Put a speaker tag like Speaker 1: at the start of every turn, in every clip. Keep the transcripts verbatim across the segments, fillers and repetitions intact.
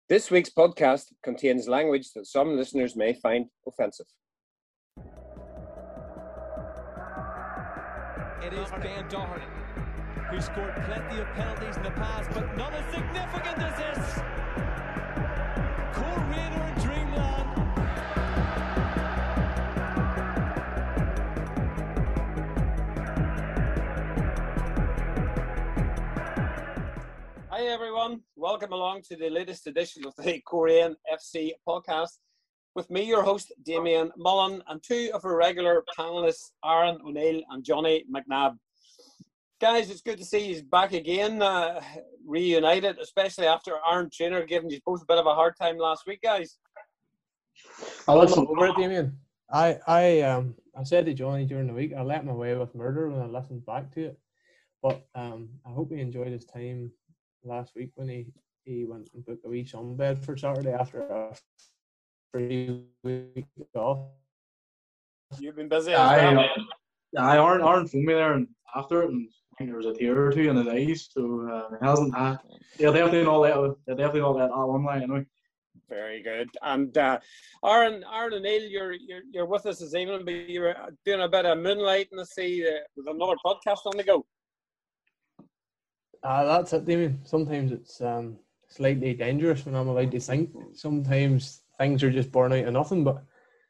Speaker 1: This week's podcast contains language that some listeners may find offensive.
Speaker 2: It is Ben Doherty, who scored plenty of penalties in the past, but not as significant as this. Coleraine are in dreamland.
Speaker 1: Hi everyone, welcome along to the latest edition of the Coleraine F C podcast. With me, your host, Damien Mullen, and two of our regular panellists, Aaron O'Neill and Johnny McNabb. Guys, it's good to see you back again, uh, reunited, especially after Aaron Trainer giving you both a bit of a hard time last week, guys.
Speaker 3: I listened over it, Damien. I, I, um, I said to Johnny during the week, I let him away with murder when I listened back to it. But um, I hope he enjoyed his time last week when he, he went and booked a wee sunbed for Saturday after a free week off.
Speaker 1: You've been busy as
Speaker 4: I,
Speaker 1: well.
Speaker 4: I Aaron, Aaron phoned me there and after it, and I think there was a tear or two in his eyes, so uh, he hasn't had. Yeah, definitely not let. They're definitely not let that one lie anyway.
Speaker 1: Very good. And uh, Aaron, Aaron O'Neill, you're you're you're with us this evening, but you're doing a bit of moonlight in the sea uh, with another podcast on the go.
Speaker 3: Uh, that's it, Damien. Sometimes it's um, slightly dangerous when I'm allowed to think. Sometimes things are just born out of nothing, but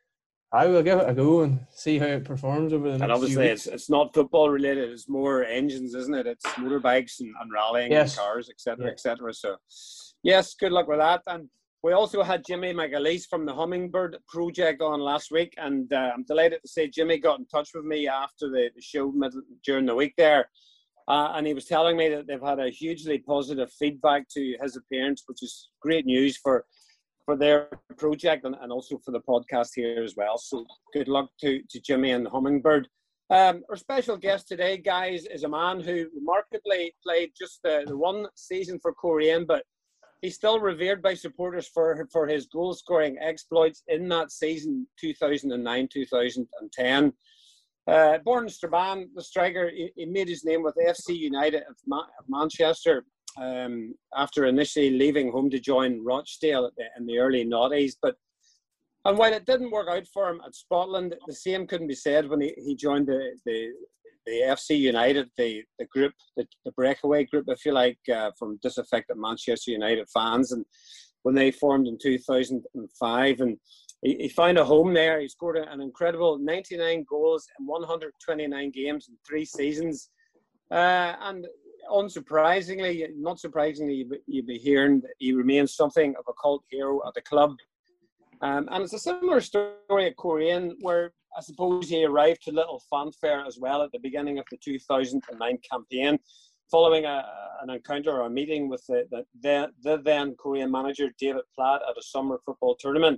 Speaker 3: I will give it a go and see how it performs over the next
Speaker 1: And obviously,
Speaker 3: few
Speaker 1: it's it's not football related. It's more engines, isn't it? It's motorbikes and, and rallying
Speaker 3: Yes.
Speaker 1: and cars, et cetera,
Speaker 3: Yeah.
Speaker 1: et cetera. So, yes, good luck with that. And we also had Jimmy McAleese from the Hummingbird Project on last week, and uh, I'm delighted to say Jimmy got in touch with me after the, the show mid, during the week there. Uh, and he was telling me that they've had a hugely positive feedback to his appearance, which is great news for for their project and, and also for the podcast here as well. So good luck to, to Jimmy and the Hummingbird. Um, our special guest today, guys, is a man who remarkably played just the, the one season for Coleraine, but he's still revered by supporters for, for his goal-scoring exploits in that season, two thousand nine two thousand ten. Uh, born in Strabane, the striker, he, he made his name with F C United of, Ma- of Manchester um, after initially leaving home to join Rochdale at the, in the early noughties. But and while it didn't work out for him at Scotland, the same couldn't be said when he, he joined the, the the F C United, the the group, the, the breakaway group, if you like, uh, from disaffected Manchester United fans, and when they formed in two thousand five, and he, he found a home there. He scored an incredible ninety-nine goals in one hundred twenty-nine games in three seasons, uh, and unsurprisingly, not surprisingly, you'd be hearing that he remains something of a cult hero at the club. Um, and it's a similar story at Coleraine, where I suppose he arrived to little fanfare as well at the beginning of the two thousand nine campaign, following a, an encounter or a meeting with the, the, the, the then Coleraine manager, David Platt, at a summer football tournament.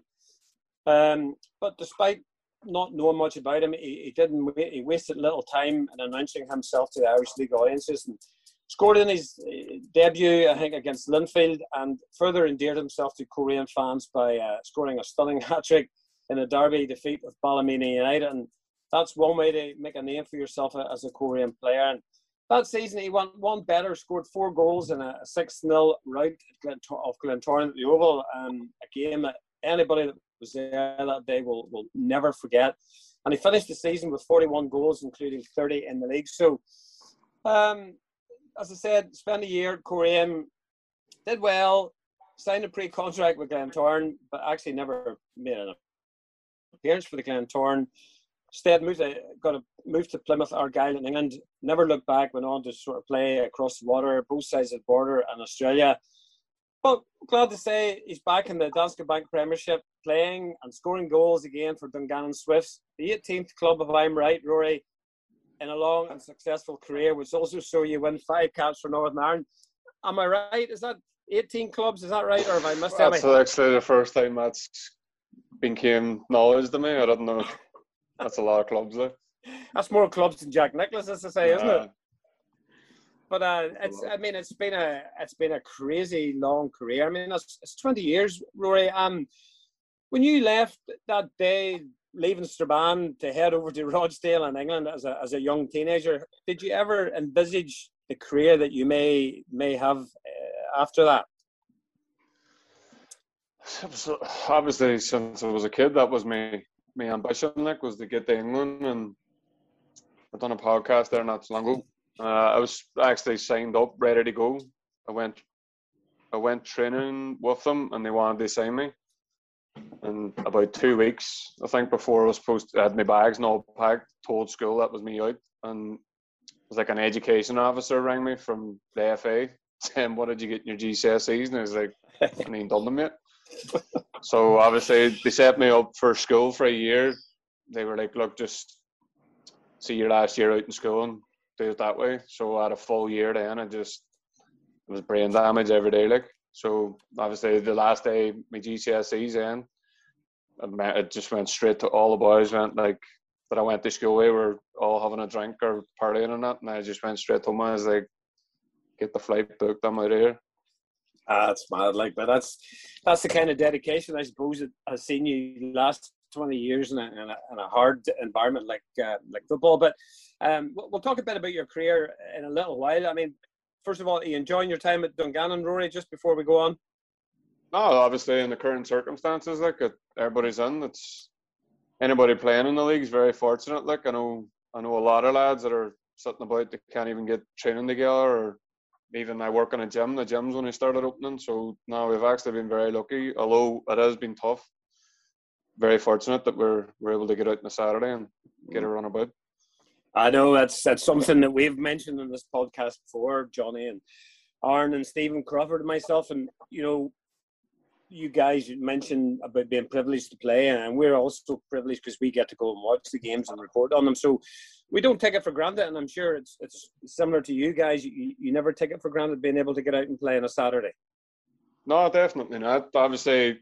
Speaker 1: Um, but despite not knowing much about him, he, he didn't. He wasted little time in announcing himself to the Irish League audiences and scored in his debut, I think, against Linfield, and further endeared himself to Coleraine fans by uh, scoring a stunning hat-trick in a derby defeat of Ballymena United. And that's one way to make a name for yourself as a Coleraine player. And that season, he went one better, scored four goals in a six nil rout of Glentoran at the Oval, um, a game that anybody that was there that day will, will never forget. And he finished the season with forty-one goals, including thirty in the league. So, um, as I said, spent a year at Coleraine, did well, signed a pre-contract with Glentoran, but actually never made an appearance for the Glentoran. Instead, moved to, got a move to Plymouth Argyle in England. Never looked back. Went on to sort of play across the water, both sides of the border, and Australia. But glad to say he's back in the Danske Bank Premiership, playing and scoring goals again for Dungannon Swifts, the eighteenth club, if I'm right, Rory, in a long and successful career, which also saw you win five caps for Northern Ireland. Am I right? Is that eighteen clubs? Is that right, or have I missed
Speaker 5: That's
Speaker 1: any?
Speaker 5: actually the first time that's became knowledge to me. I didn't know. That's a lot of clubs there.
Speaker 1: That's more clubs than Jack Nicklaus, as I say, isn't
Speaker 5: Uh,
Speaker 1: it? But uh, it's, I mean, it's been a, it's been a crazy long career. I mean, it's, it's twenty years, Rory. Um, when you left that day, leaving Strabane to head over to Rochdale in England as a as a young teenager, did you ever envisage the career that you may may have uh, after that?
Speaker 5: So obviously, since I was a kid, that was my my ambition. Like, was to get to England, and I've done a podcast there not so long ago. Uh, I was actually signed up, ready to go. I went, I went training with them, and they wanted to sign me. And about two weeks, I think, before I was supposed to, I had my bags and all packed, told school that was me out, and it was like an education officer rang me from the F A saying, "What did you get in your G C S Es?" And I was like, "I ain't done them yet." So obviously they set me up for school for a year. They were like, "Look, just see your last year out in school and do it that way." So I had a full year then. I just it was brain damage every day, like. So obviously the last day my G C S Es in, it just went straight to all the boys went like that I went to school with were all having a drink or partying and that, and I just went straight home. I was like, "Get the flight booked, I'm out of here."
Speaker 1: Ah, that's mad, like, but that's that's the kind of dedication I suppose that has seen you last twenty years in a, in a, in a hard environment like uh, like football. But um, we'll, we'll talk a bit about your career in a little while. I mean, first of all, are you enjoying your time at Dungannon, Rory? Just before we go on.
Speaker 5: No, obviously in the current circumstances, like it, everybody's in. It's anybody playing in the league is very fortunate. Like I know, I know a lot of lads that are sitting about that can't even get training together, or even I work in a gym. The gym's only started opening, so now we've actually been very lucky. Although it has been tough, very fortunate that we're we're able to get out on a Saturday and get a run about.
Speaker 1: I know that's that's something that we've mentioned in this podcast before, Johnny and Aaron and Stephen Crawford and myself, and you know. You guys mentioned about being privileged to play, and we're also privileged because we get to go and watch the games and report on them. So we don't take it for granted, and I'm sure it's it's similar to you guys. You, you never take it for granted being able to get out and play on a Saturday.
Speaker 5: No, definitely not. Obviously,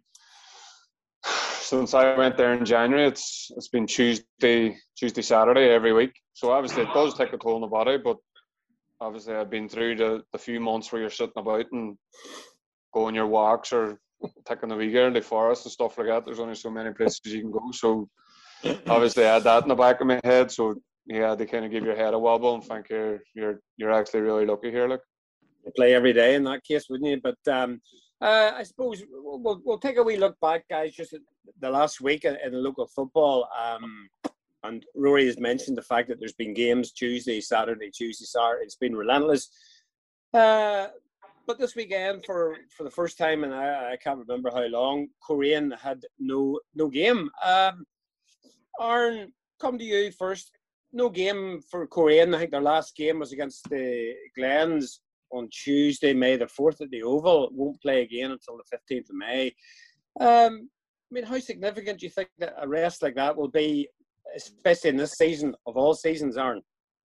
Speaker 5: since I went there in January, it's it's been Tuesday, Tuesday, Saturday every week. So obviously, it does take a toll on the body. But obviously, I've been through the, the few months where you're sitting about and going your walks or taking the wee girl in the forest and stuff like that. There's only so many places you can go. So obviously I had that in the back of my head. So yeah, they kind of give your head a wobble and think you're you're you're actually really lucky here. Like
Speaker 1: you play every day in that case, wouldn't you? But um, uh, I suppose we'll, we'll we'll take a wee look back, guys, just at the last week in, in local football. Um, and Rory has mentioned the fact that there's been games Tuesday, Saturday, Tuesday, Saturday. It's been relentless. Uh, But this weekend, for, for the first time, and I, I can't remember how long, Coleraine had no no game. Um, Aaron, come to you first. No game for Coleraine. I think their last game was against the Glens on Tuesday, May the fourth at the Oval. Won't play again until the fifteenth of May. Um, I mean, how significant do you think that a rest like that will be, especially in this season of all seasons, Aaron?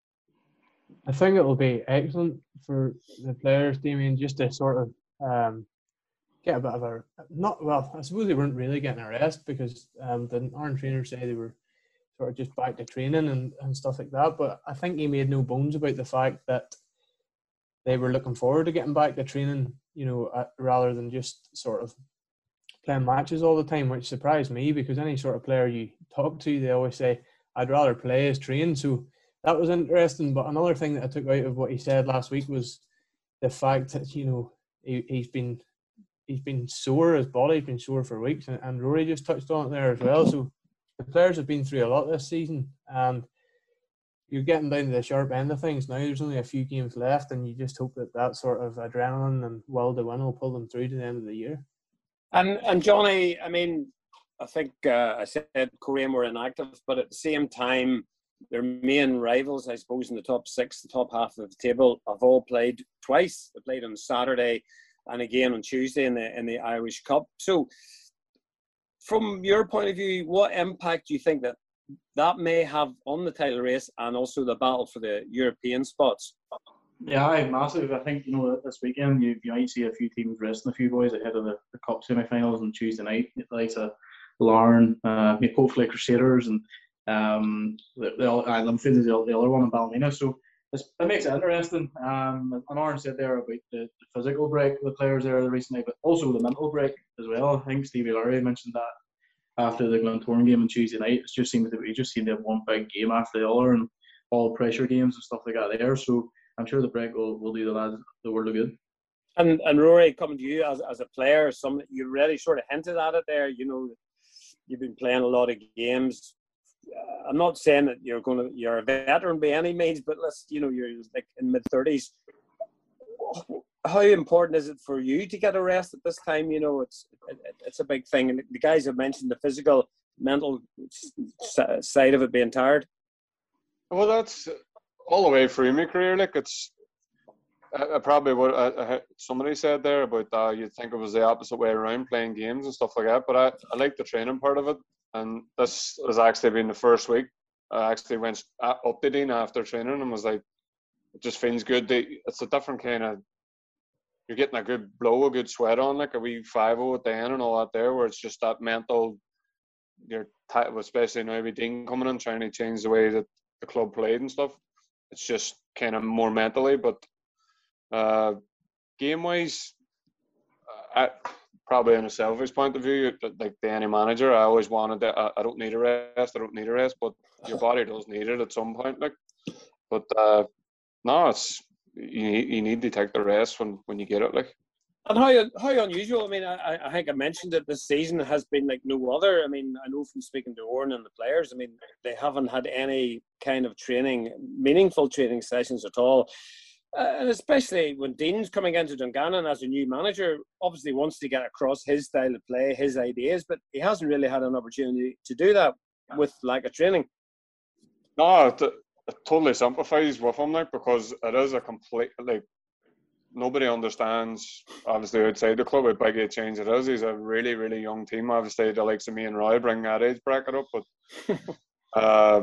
Speaker 3: I think it will be excellent for the players, Damien, just to sort of um, get a bit of a not well. I suppose they weren't really getting a rest because um, the Aaron trainers say they were sort of just back to training and, and stuff like that. But I think he made no bones about the fact that they were looking forward to getting back to training, you know, uh, rather than just sort of playing matches all the time, which surprised me because any sort of player you talk to, they always say, "I'd rather play as train." So that was interesting. But another thing that I took out of what he said last week was the fact that, you know, he, he's been he's been sore, his body's been sore for weeks, and, and Rory just touched on it there as well. So the players have been through a lot this season, and you're getting down to the sharp end of things now. There's only a few games left, and you just hope that that sort of adrenaline and will to win will pull them through to the end of the year.
Speaker 1: And and Johnny, I mean, I think uh, I said Coleraine were inactive, but at the same time, their main rivals, I suppose, in the top six, the top half of the table, have all played twice. They played on Saturday and again on Tuesday in the in the Irish Cup. So, from your point of view, what impact do you think that that may have on the title race and also the battle for the European spots?
Speaker 4: Yeah, aye, massive. I think, you know, this weekend you, you might see a few teams resting a few boys ahead of the, the Cup semi-finals on Tuesday night. The likes of Larne, uh, hopefully Crusaders, and um, the, the, uh, Linfield is the, the other one in Ballymena. So it's, it makes it interesting. Um, and Aaron said there about the, the physical break of the players there recently, but also the mental break as well. I think Stevie Larry mentioned that after the Glentoran game on Tuesday night. It just seems that we just seem to have one big game after the other and all pressure games and stuff like that there. So I'm sure the break will, will do the lads the world of good.
Speaker 1: And and Rory, coming to you as as a player, some you already sort of hinted at it there. You know, you've been playing a lot of games. Uh, I'm not saying that you're going to you're a veteran by any means, but let's you know you're like in mid thirties. How important is it for you to get a rest at this time? You know, it's it, it's a big thing, and the guys have mentioned the physical, mental side of it being tired.
Speaker 5: Well, that's all the way through my career. Like it's, I, I probably what I, I, somebody said there about uh, you'd think it was the opposite way around, playing games and stuff like that. But I, I like the training part of it, and this has actually been the first week. I actually went up to Dean after training and was like, it just feels good. It's a different kind of. You're getting a good blow, a good sweat on, like a wee five-oh at the end and all that there, where it's just that mental. You're tight, especially now with Dean coming in, trying to change the way that the club played and stuff. It's just kind of more mentally, but uh, game-wise, I, probably in a selfish point of view, like the any manager, I always wanted that. I, I don't need a rest. I don't need a rest, but your body does need it at some point. Like, but uh, no, it's. You you need to take the rest when, when you get it, like.
Speaker 1: And how how unusual? I mean, I I think I mentioned that this season has been like no other. I mean, I know from speaking to Oran and the players. I mean, they haven't had any kind of training, meaningful training sessions at all. Uh, and especially when Dean's coming into Dungannon as a new manager, obviously wants to get across his style of play, his ideas, but he hasn't really had an opportunity to do that with lack of training.
Speaker 5: No. It, It totally sympathize with him, like, because it is a complete, like, nobody understands, obviously, outside the club, how big a change it is. He's a really, really young team. Obviously, the likes of me and Roy bring that age bracket up, but uh,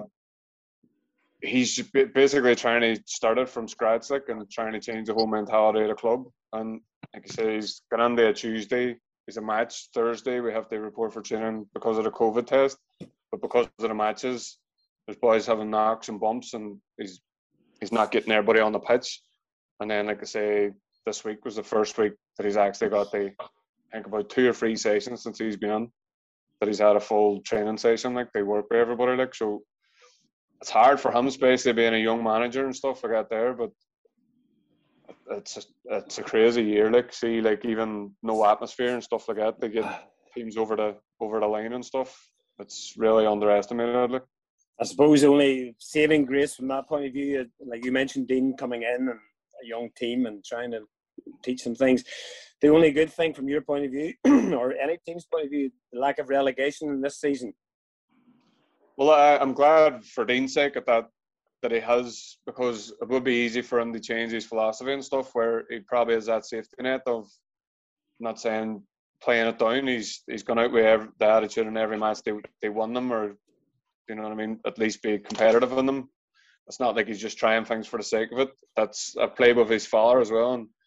Speaker 5: he's basically trying to start it from scratch, like, and trying to change the whole mentality of the club. And like I say, he's got on there Tuesday. He's a match Thursday. We have to report for training because of the COVID test, but because of the matches, there's boys having knocks and bumps, and he's he's not getting everybody on the pitch. And then, like I say, this week was the first week that he's actually got the, I think about two or three sessions since he's been on, that he's had a full training session. Like, they work with everybody. Like, so it's hard for him, especially being a young manager and stuff like that there. But it's a, it's a crazy year. Like, see, like even no atmosphere and stuff like that. They get teams over the over the line and stuff. It's really underestimated. Like.
Speaker 1: I suppose the only saving grace from that point of view, like you mentioned, Dean coming in and a young team and trying to teach them things. The only good thing from your point of view, or any team's point of view, the lack of relegation in this season.
Speaker 5: Well, I, I'm glad for Dean's sake that that he has, because it would be easy for him to change his philosophy and stuff, where he probably has that safety net of, not saying playing it down. He's he's gone out with every, the attitude in every match they they won them, or. You know what I mean? At least be competitive in them. It's not like he's just trying things for the sake of it. That's a play with his father as well, and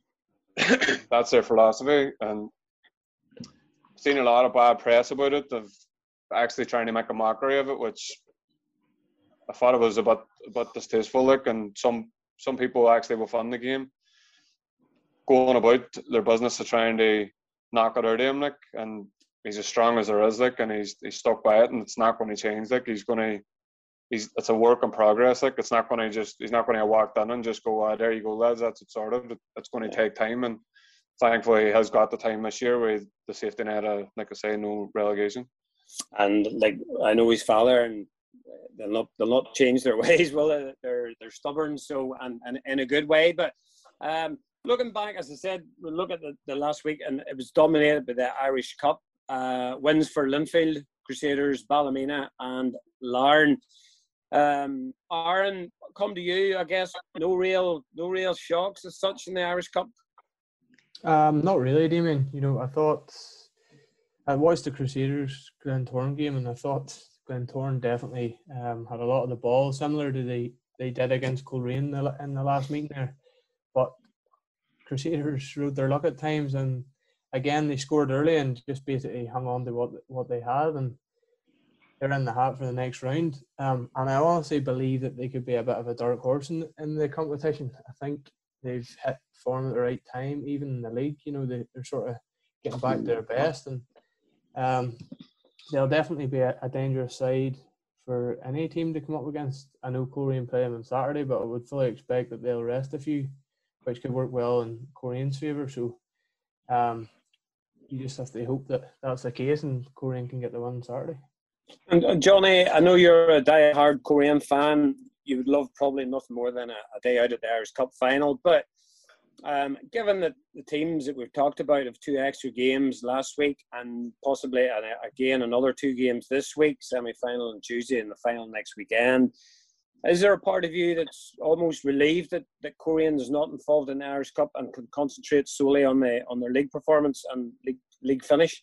Speaker 5: that's their philosophy. And I've seen a lot of bad press about it, of actually trying to make a mockery of it, which I thought it was a bit, a bit distasteful. Like, and some some people actually will fund the game, going about their business of trying to knock it out of him, like, and. He's as strong as there is, like, and he's he's stuck by it, and it's not going to change. Like, he's going to, he's it's a work in progress. Like, it's not going to just, he's not going to walk in and just go, oh, there you go, lads, that's it sorted. It's going to take time, and thankfully he has got the time this year with the safety net of, like I say, no relegation.
Speaker 1: And like I know his father, and they'll not they'll not change their ways. Well, they're they're stubborn, so and, and in a good way. But um, looking back, as I said, we look at the, the last week, and it was dominated by the Irish Cup. Uh, wins for Linfield, Crusaders, Ballymena and Larne. Um, Aaron, come to you, I guess. No real no real shocks as such in the Irish Cup?
Speaker 3: Um, not really, Damien. You know, I thought I watched the Crusaders Glentoran game, and I thought Glentoran definitely um, had a lot of the ball, similar to the they did against Coleraine in the, in the last meeting there. But Crusaders rode their luck at times, and again, they scored early and just basically hung on to what what they had, and they're in the hat for the next round. Um, and I honestly believe that they could be a bit of a dark horse in, in the competition. I think they've hit form at the right time, even in the league. You know, they, they're sort of getting back to their best, and um, they'll definitely be a, a dangerous side for any team to come up against. I know Coleraine play them on Saturday, but I would fully expect that they'll rest a few which could work well in Korean's favour. So um, you just have to hope that that's the case and Korean can get the win Saturday.
Speaker 1: And, and Johnny, I know you're a die-hard Korean fan. You would love probably nothing more than a, a day out at the Irish Cup final. But um, given that the teams that we've talked about have two extra games last week and possibly, and again, another two games this week, semi-final on Tuesday and the final next weekend, is there a part of you that's almost relieved that, that Korean is not involved in the Irish Cup and can concentrate solely on the on their league performance and league, league finish?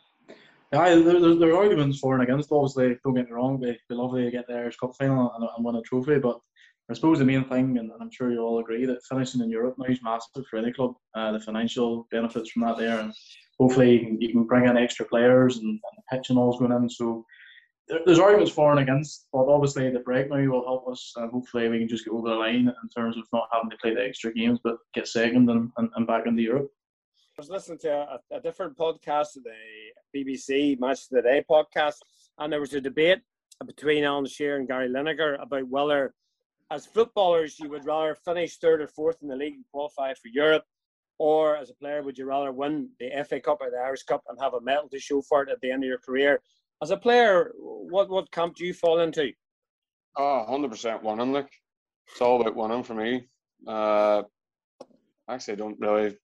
Speaker 4: Yeah, there, there, there are arguments for and against. Obviously, don't get me wrong, it'd be lovely to get the Irish Cup final and, and win a trophy. But I suppose the main thing, and I'm sure you all agree, that finishing in Europe now is massive for any club. Uh, the financial benefits from that there, and hopefully you can, you can bring in extra players and, and the pitch and all's going in. So there, there's arguments for and against. But obviously the break now will help us, and hopefully we can just get over the line in terms of not having to play the extra games, but get second and, and, and back into Europe.
Speaker 1: I was listening to a, a different podcast, the B B C Match of the Day podcast, and there was a debate between Alan Shearer and Gary Lineker about whether, as footballers, you would rather finish third or fourth in the league and qualify for Europe, or as a player, would you rather win the F A Cup or the Irish Cup and have a medal to show for it at the end of your career? As a player, what, what camp do you fall into?
Speaker 5: Oh, one hundred percent winning. Like, it's all about winning for me. Uh, actually, I don't really...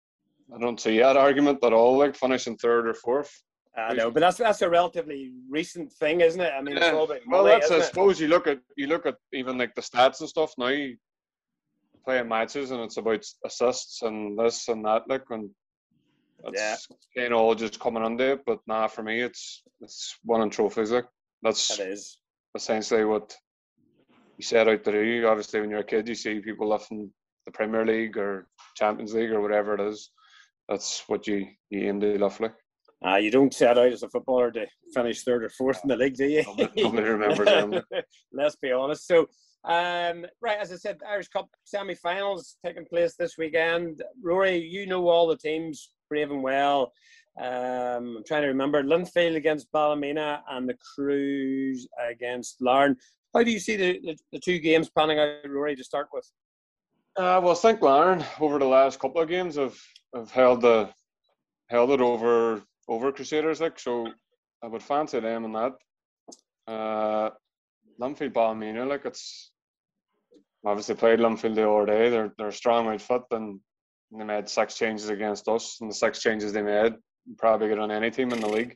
Speaker 5: I don't see that argument at all, like finishing third or fourth.
Speaker 1: I know, but that's that's a relatively recent thing, isn't it? I mean,
Speaker 5: yeah.
Speaker 1: it's all about
Speaker 5: well,
Speaker 1: money,
Speaker 5: that's
Speaker 1: isn't
Speaker 5: I
Speaker 1: it?
Speaker 5: suppose you look at you look at even like the stats and stuff now. You playing matches and it's about assists and this and that, like, and it's
Speaker 1: yeah.
Speaker 5: kind of all just coming under it. But nah, for me, it's it's winning trophies. Like, that's
Speaker 1: It is
Speaker 5: essentially what you set out to do. Obviously, when you're a kid, you see people lifting the Premier League or Champions League or whatever it is. That's what you, you aim to lift, like.
Speaker 1: Uh, you don't set out as a footballer to finish third or fourth in the league, do you?
Speaker 5: Nobody, nobody remembers them.
Speaker 1: Let's be honest. So, um, right, as I said, Irish Cup semi-finals taking place this weekend. Rory, you know all the teams brave and well. Um, I'm trying to remember. Linfield against Ballymena and the Cruise against Larne. How do you see the, the, the two games panning out, Rory, to start with?
Speaker 5: Uh, well, I think Larne, over the last couple of games, have, have held the held it over over Crusaders, like, so I would fancy them in that. Uh, Linfield Ballymena, like, it's obviously played Linfield the other day. They're they're a strong outfit, and they made six changes against us, and the six changes they made probably get on any team in the league.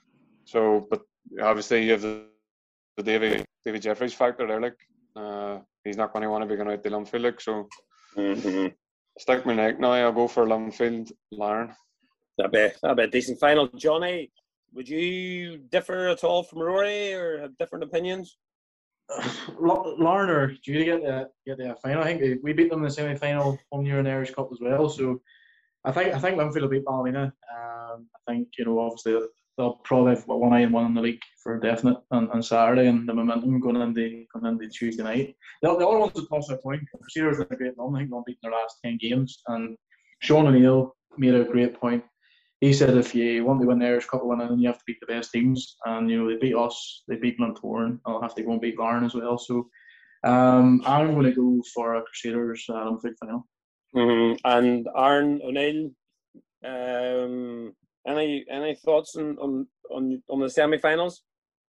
Speaker 5: So, but obviously you have the, the Davy Davy Jeffries factor there, like. Uh, he's not going to want to be going out to Linfield, like, so
Speaker 1: Mm-hmm.
Speaker 5: stick my neck now. I'll go for Linfield Larne.
Speaker 1: That'd be, that'd be a decent final. Johnny, would you differ at all from Rory or have different opinions?
Speaker 4: Larne are due to get the get the final. I think we beat them in the semi final one year in the Irish Cup as well. So I think I think Linfield will beat Ballymena. Um, I think, you know, obviously they'll probably have one eye and one in the league for definite on, on Saturday, and the momentum going into going into Tuesday night. The, the other one's a toss up point. Crusaders are a great run. I think they'll beat their last ten games. And Sean O'Neill made a great point. He said if you want to win the Irish Cup winning, then you have to beat the best teams. And, you know, they beat us, they beat Glentoran. I'll have to go and beat Larne as well. So um, I'm going to go for a Crusaders uh, Olympic final.
Speaker 1: Mm-hmm. And Aaron O'Neill, um, any any thoughts on on, on, on the semi-finals?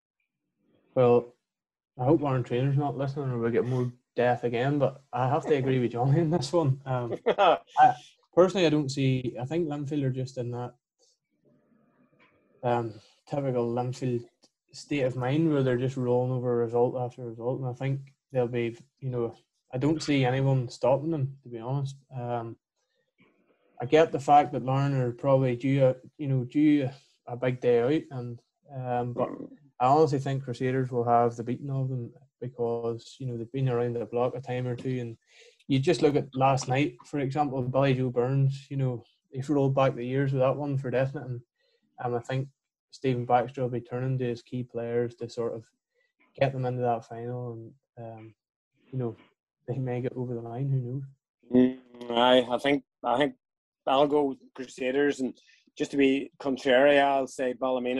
Speaker 3: Well, I hope Larne Trainer's not listening or we'll get more death again, but I have to agree with Johnny in this one. Um, I, personally, I don't see... I think Linfield are just in that um, typical Linfield state of mind where they're just rolling over result after result, and I think they'll be, you know... I don't see anyone stopping them, to be honest. Um, I get the fact that Larne are probably due, a, you know, due a big day out, and um, but I honestly think Crusaders will have the beating of them because, you know, they've been around the block a time or two, and you just look at last night, for example, Billy Joe Burns. You know, he's rolled back the years with that one for definite, and um, I think Stephen Baxter will be turning to his key players to sort of get them into that final, and um, you know, they may get over the line. Who knows?
Speaker 1: Mm, I I think I think I'll go with Crusaders, and just to be contrary, I'll say Ballymena to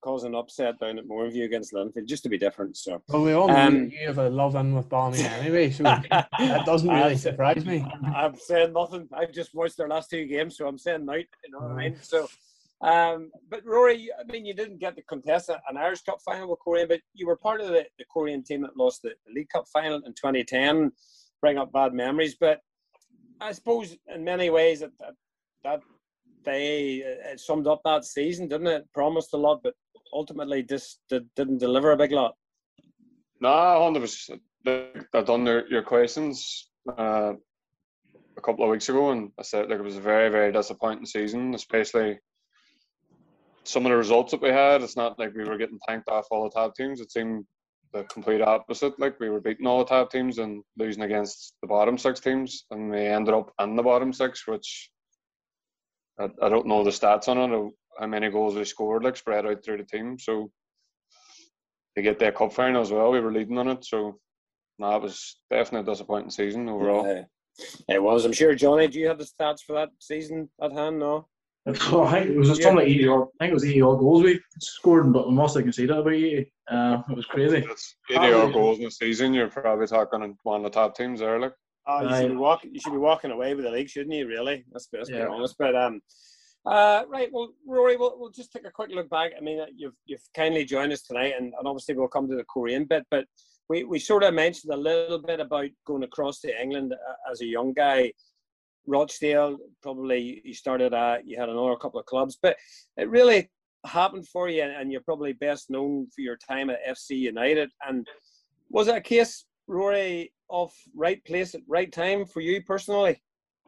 Speaker 1: causing an upset down at Moorview against Linfield, just to be different. So,
Speaker 3: well, we all know
Speaker 1: um,
Speaker 3: you have a love in with Ballymena anyway, so that doesn't really surprise me.
Speaker 1: I'm saying nothing. I've just watched their last two games, so I'm saying night. You know what I mean? So, um, but Rory, I mean, you didn't get to contest an Irish Cup final with Coleraine, but you were part of the, the Coleraine team that lost the, the League Cup final in twenty ten. Bring up bad memories, but I suppose in many ways that that, that they it summed up that season, didn't it? Promised a lot, but ultimately just did, didn't deliver a big lot.
Speaker 5: No, one hundred percent. I've done your, your questions uh, a couple of weeks ago, and I said like it was a very, very disappointing season, especially some of the results that we had. It's not like we were getting tanked off all the top teams. It seemed the complete opposite. Like we were beating all the top teams and losing against the bottom six teams, and we ended up in the bottom six, which I, I don't know the stats on it, how many goals we scored, like spread out through the team. So to get that cup final as well, we were leading on it. So no, it was definitely a disappointing season overall.
Speaker 1: Yeah, it was. I'm sure, Johnny, do you have the stats for that season at hand? No.
Speaker 4: So I think it was just something like eighty odd. I think it was eighty odd goals we scored, but we must have conceded about eighty. Uh, it was crazy.
Speaker 5: It's eighty odd goals in a season. You're probably talking one of the top teams there, like.
Speaker 1: Oh, you should be walking. You should be walking away with the league, shouldn't you? Really, let's be, let's
Speaker 4: Yeah.
Speaker 1: be honest. But um, uh, right. Well, Rory, we'll, we'll just take a quick look back. I mean, you've you've kindly joined us tonight, and, and obviously we'll come to the Korean bit. But we, we sort of mentioned a little bit about going across to England uh, as a young guy. Rochdale, probably you started at. You had another couple of clubs, but it really happened for you, and you're probably best known for your time at F C United. And was it a case, Rory, of right place at right time for you personally?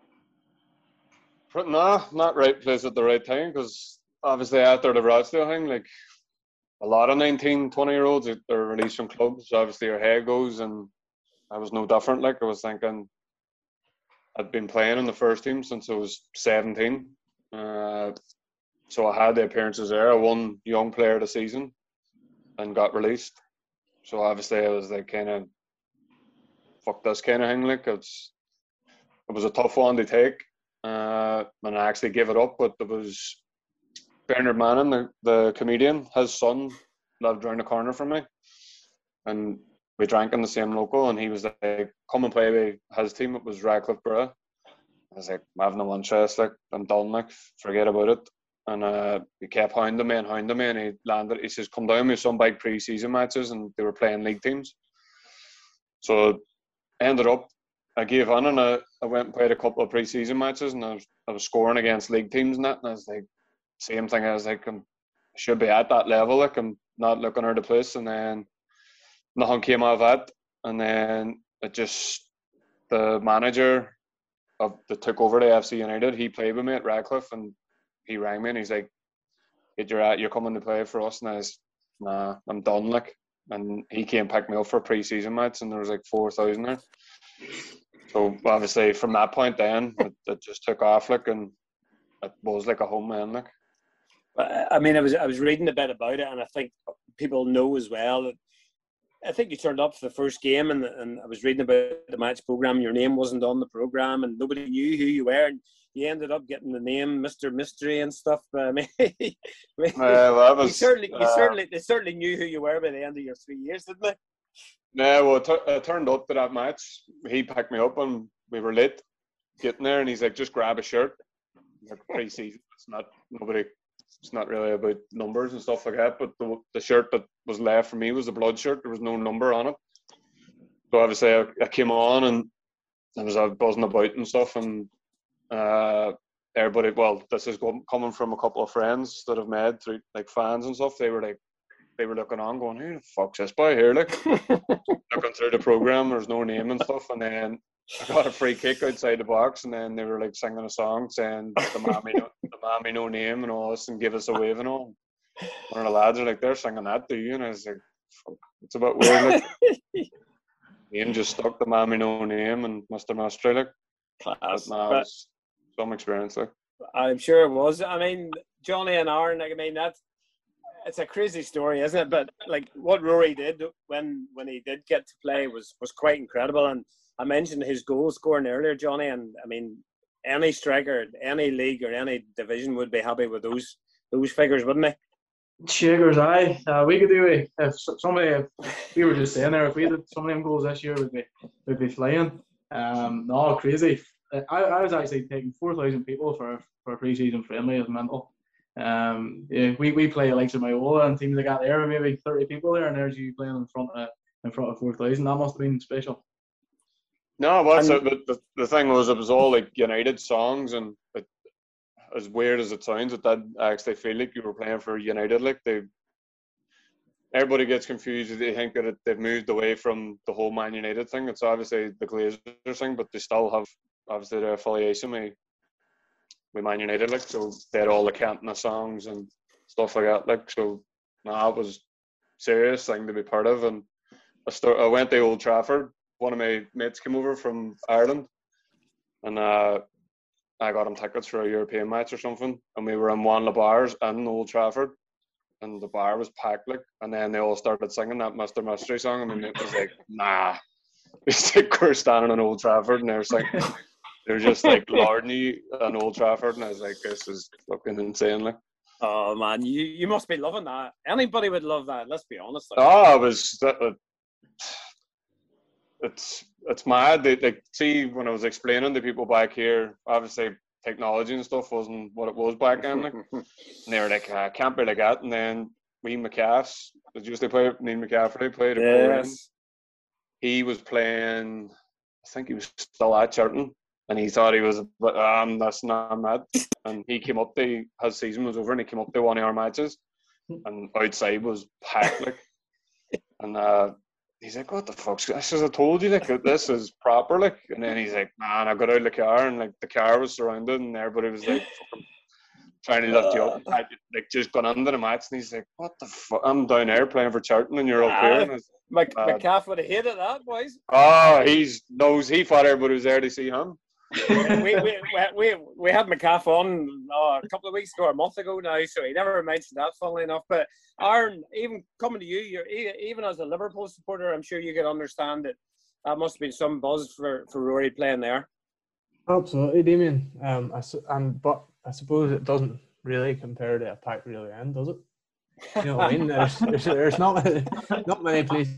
Speaker 5: No, not right place at the right time, because obviously after the Rochdale thing, like a lot of nineteen, twenty year olds are released from clubs. Obviously your head goes, and I was no different. Like I was thinking, I'd been playing in the first team since I was seventeen. Uh, so I had the appearances there. I won Young Player of the Season and got released. So obviously I was like kind of, fuck this kind of thing. Like it's, it was a tough one to take. Uh, and I actually gave it up, but there was Bernard Manning, the, the comedian, his son lived around the corner from me. And we drank in the same local, and he was like, come and play with his team. It was Radcliffe Borough. I was like, I have no interest, like, I'm done, like, forget about it. And uh, he kept hounding me and hounding me, and he landed, he says, come down with some big pre-season matches, and they were playing league teams. So ended up, I gave in, and I, I went and played a couple of pre-season matches, and I was, I was scoring against league teams and that, and I was like, same thing, I was like, I'm, I should be at that level, like, I'm not looking out of place. And then nothing came out of that, and then it just, the manager of that took over the F C United, he played with me at Radcliffe, and he rang me and he's like, "Get your at, you're coming to play for us." And I was, "Nah, I'm done." Like, and he came pick me up for a pre-season match, and there was like four thousand there. So obviously from that point then, it, it just took off, like, and it was like a home man, like.
Speaker 1: I mean, I was I was reading a bit about it, and I think people know as well that I think you turned up for the first game, and and I was reading about the match program. Your name wasn't on the program, and nobody knew who you were. And you ended up getting the name Mister Mystery and stuff. I mean, I mean uh, well, that was, you certainly, you uh, certainly, they certainly knew who you were by the end of your three years, didn't they?
Speaker 5: Yeah, well, it, t- it turned up to that match. He picked me up, and we were late getting there, and he's like, "Just grab a shirt." Like pre-season, it's not nobody. It's not really about numbers and stuff like that, but the, the shirt that was left for me was a blood shirt. There was no number on it. So obviously I, I came on, and I was buzzing about and stuff, and uh, everybody, well, this is coming from a couple of friends that I've made through, like, fans and stuff. They were like, they were looking on going, "Who the fuck's this boy here?" Like, looking through the program, there's no name and stuff, and then I got a free kick outside the box, and then they were like singing a song saying the mommy, no, the mommy no name and all this, and give us a wave and all. One of the lads are like, "They're singing that to you," and I was like, "Fuck, it's a bit weird." Like, name just stuck, the mommy no name and Mister Mystery, like.
Speaker 1: Class.
Speaker 5: But nah, it was some experience, like.
Speaker 1: I'm sure it was. I mean, Johnny and Aaron, like, I mean, that's, it's a crazy story, isn't it? But like what Rory did when when he did get to play was was quite incredible. And I mentioned his goal scoring earlier, Johnny, and I mean, any striker, any league or any division would be happy with those those figures, wouldn't they?
Speaker 4: Shakers, aye. Uh, we could do it if somebody. If we were just saying there, if we did some of them goals this year, we'd be we'd be flying. Um, no, crazy. I, I was actually taking four thousand people for for a pre-season friendly is mental. Um, yeah, we, we play like of Myola and teams that got there maybe thirty people there, and there's you playing in front of in front of four thousand. That must have been special.
Speaker 5: No, well, so the, the the thing was, it was all like United songs, and it, as weird as it sounds, it did actually feel like you were playing for United. Like they, everybody gets confused. They think that it, they've moved away from the whole Man United thing. It's obviously the Glazers thing, but they still have obviously their affiliation with, with Man United. Like, so they had all the Cantona songs and stuff like that. Like, so nah, it was a serious thing to be part of. And I start, I went to Old Trafford. One of my mates came over from Ireland, and uh, I got him tickets for a European match or something, and we were in one of the bars in Old Trafford, and the bar was packed, like, and then they all started singing that Mister Mystery song, and my mate was like, nah. It's like we're standing in Old Trafford, and they're singing, they're just like lording you in Old Trafford, and I was like, this is fucking insane, like.
Speaker 1: Oh man, you, you must be loving that. Anybody would love that, let's be honest. Like.
Speaker 5: Oh, it was, it, it's it's mad. They, like, see, when I was explaining to people back here, obviously technology and stuff wasn't what it was back then, like, and they were like, I can't be like that. And then we McCaffs, did you used to play Neil McCaffrey played
Speaker 1: yes.
Speaker 5: He was playing, I think he was still at Charlton, and he thought he was, but um, that's not mad. And he came up to, his season was over, and he came up to one of our matches, and outside was packed, like, and uh, he's like, what the fuck's this? As I told you, like, this is proper, like. And then he's like, man, I got out of the car, and like the car was surrounded, and everybody was like fucking trying to lift you up. I, like, just gone under the mats, and he's like, what the fuck? I'm down there playing for Charlton, and you're up here. And it's,
Speaker 1: Mc, uh, McCaff would have hated that, boys.
Speaker 5: Oh, he's knows he thought everybody was there to see him.
Speaker 1: we, we, we, we had McCaff on uh, a couple of weeks ago, or a month ago now, so he never mentioned that, funnily enough. But Aaron, even coming to you, you're even as a Liverpool supporter, I'm sure you can understand that that must have been some buzz for, for Rory playing there.
Speaker 3: Absolutely, Damien. Um, I, and but I suppose it doesn't really compare to a packed Relay End, does it? You know what I mean? There's, there's, there's not many, not many places.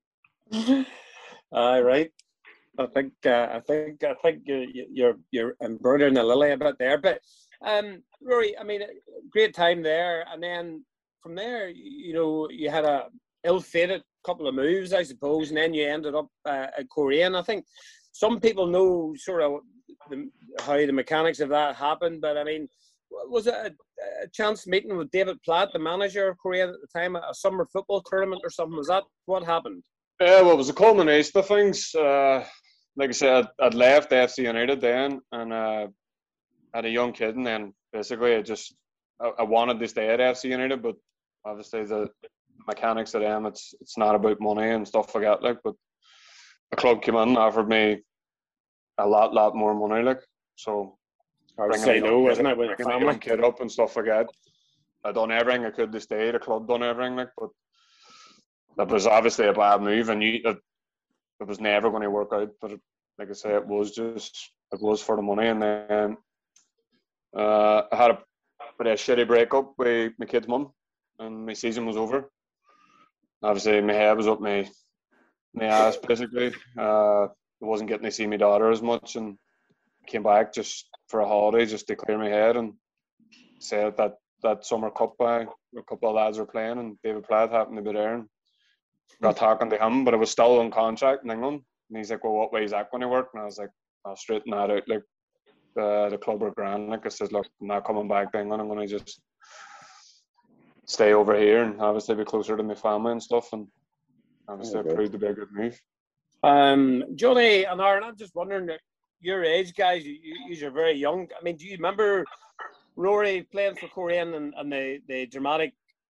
Speaker 1: All uh, right. I think uh, I think I think you're you're you're embroidering the lily a bit there, but um, Rory, I mean, great time there, and then from there, you know, you had a ill-fated couple of moves, I suppose, and then you ended up uh, at Korean. I think some people know sort of the, how the mechanics of that happened, but I mean, was it a, a chance meeting with David Platt, the manager of Korea at the time, at a summer football tournament or something? Was that what happened?
Speaker 5: Yeah, well, it was a culmination of things. Uh, like I said, I'd left F C United then, and uh, had a young kid, and then basically I just I, I wanted to stay at F C United, but obviously the mechanics of them, it's it's not about money and stuff like that. Like, but the club came in and offered me a lot, lot more money. Like, so
Speaker 1: I would say no, wasn't it, with your family?
Speaker 5: Young kid up and stuff like that. I done everything I could to stay. The club done everything, like, but that was obviously a bad move, and you, it, it was never going to work out. But it, like I say, it was just it was for the money, and then uh, I had a bit of a shitty breakup with my kid's mum, and my season was over. Obviously, my head was up my my ass basically. Uh, I wasn't getting to see my daughter as much, and came back just for a holiday, just to clear my head, and said that that summer cup by a couple of lads were playing, and David Platt happened to be there, and got talking to him, but I was still on contract in England, and he's like, well, what way is that going to work? And I was like, I'll straighten that out. Like, uh, the club are grand. Like, I said, look, I'm not coming back to England. I'm going to just stay over here and obviously be closer to my family and stuff, and obviously it proved to be a good move.
Speaker 1: Um, Johnny and Aaron, I'm just wondering, your age, guys, you, you, are very young. I mean, do you remember Rory playing for Korean and, and the, the dramatic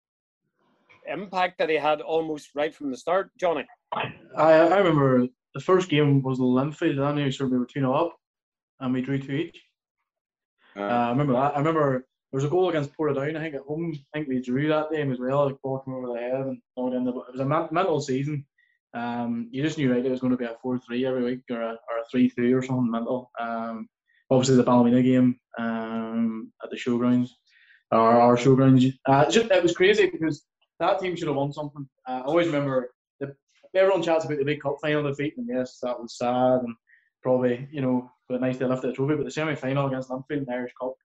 Speaker 1: impact that he had almost right from the start, Johnny?
Speaker 4: I, I remember the first game was Linfield, and I sure we were two nil up, and we drew two each. Uh, uh, I remember that. I remember there was a goal against Portadown, I think, at home. I think we drew that game as well, like ball came over the head and all in the, it was a mental season. Um, you just knew right it was going to be a four three every week, or a, or a three two or something mental. Um, obviously the Ballymena game um, at the Showgrounds, our, our showground. Uh, just, it was crazy because that team should have won something. Uh, I always remember the, everyone chats about the big cup final defeat, and yes, that was sad and probably, you know, but nice they lifted the trophy. But the semi-final against Linfield in the Irish Cup,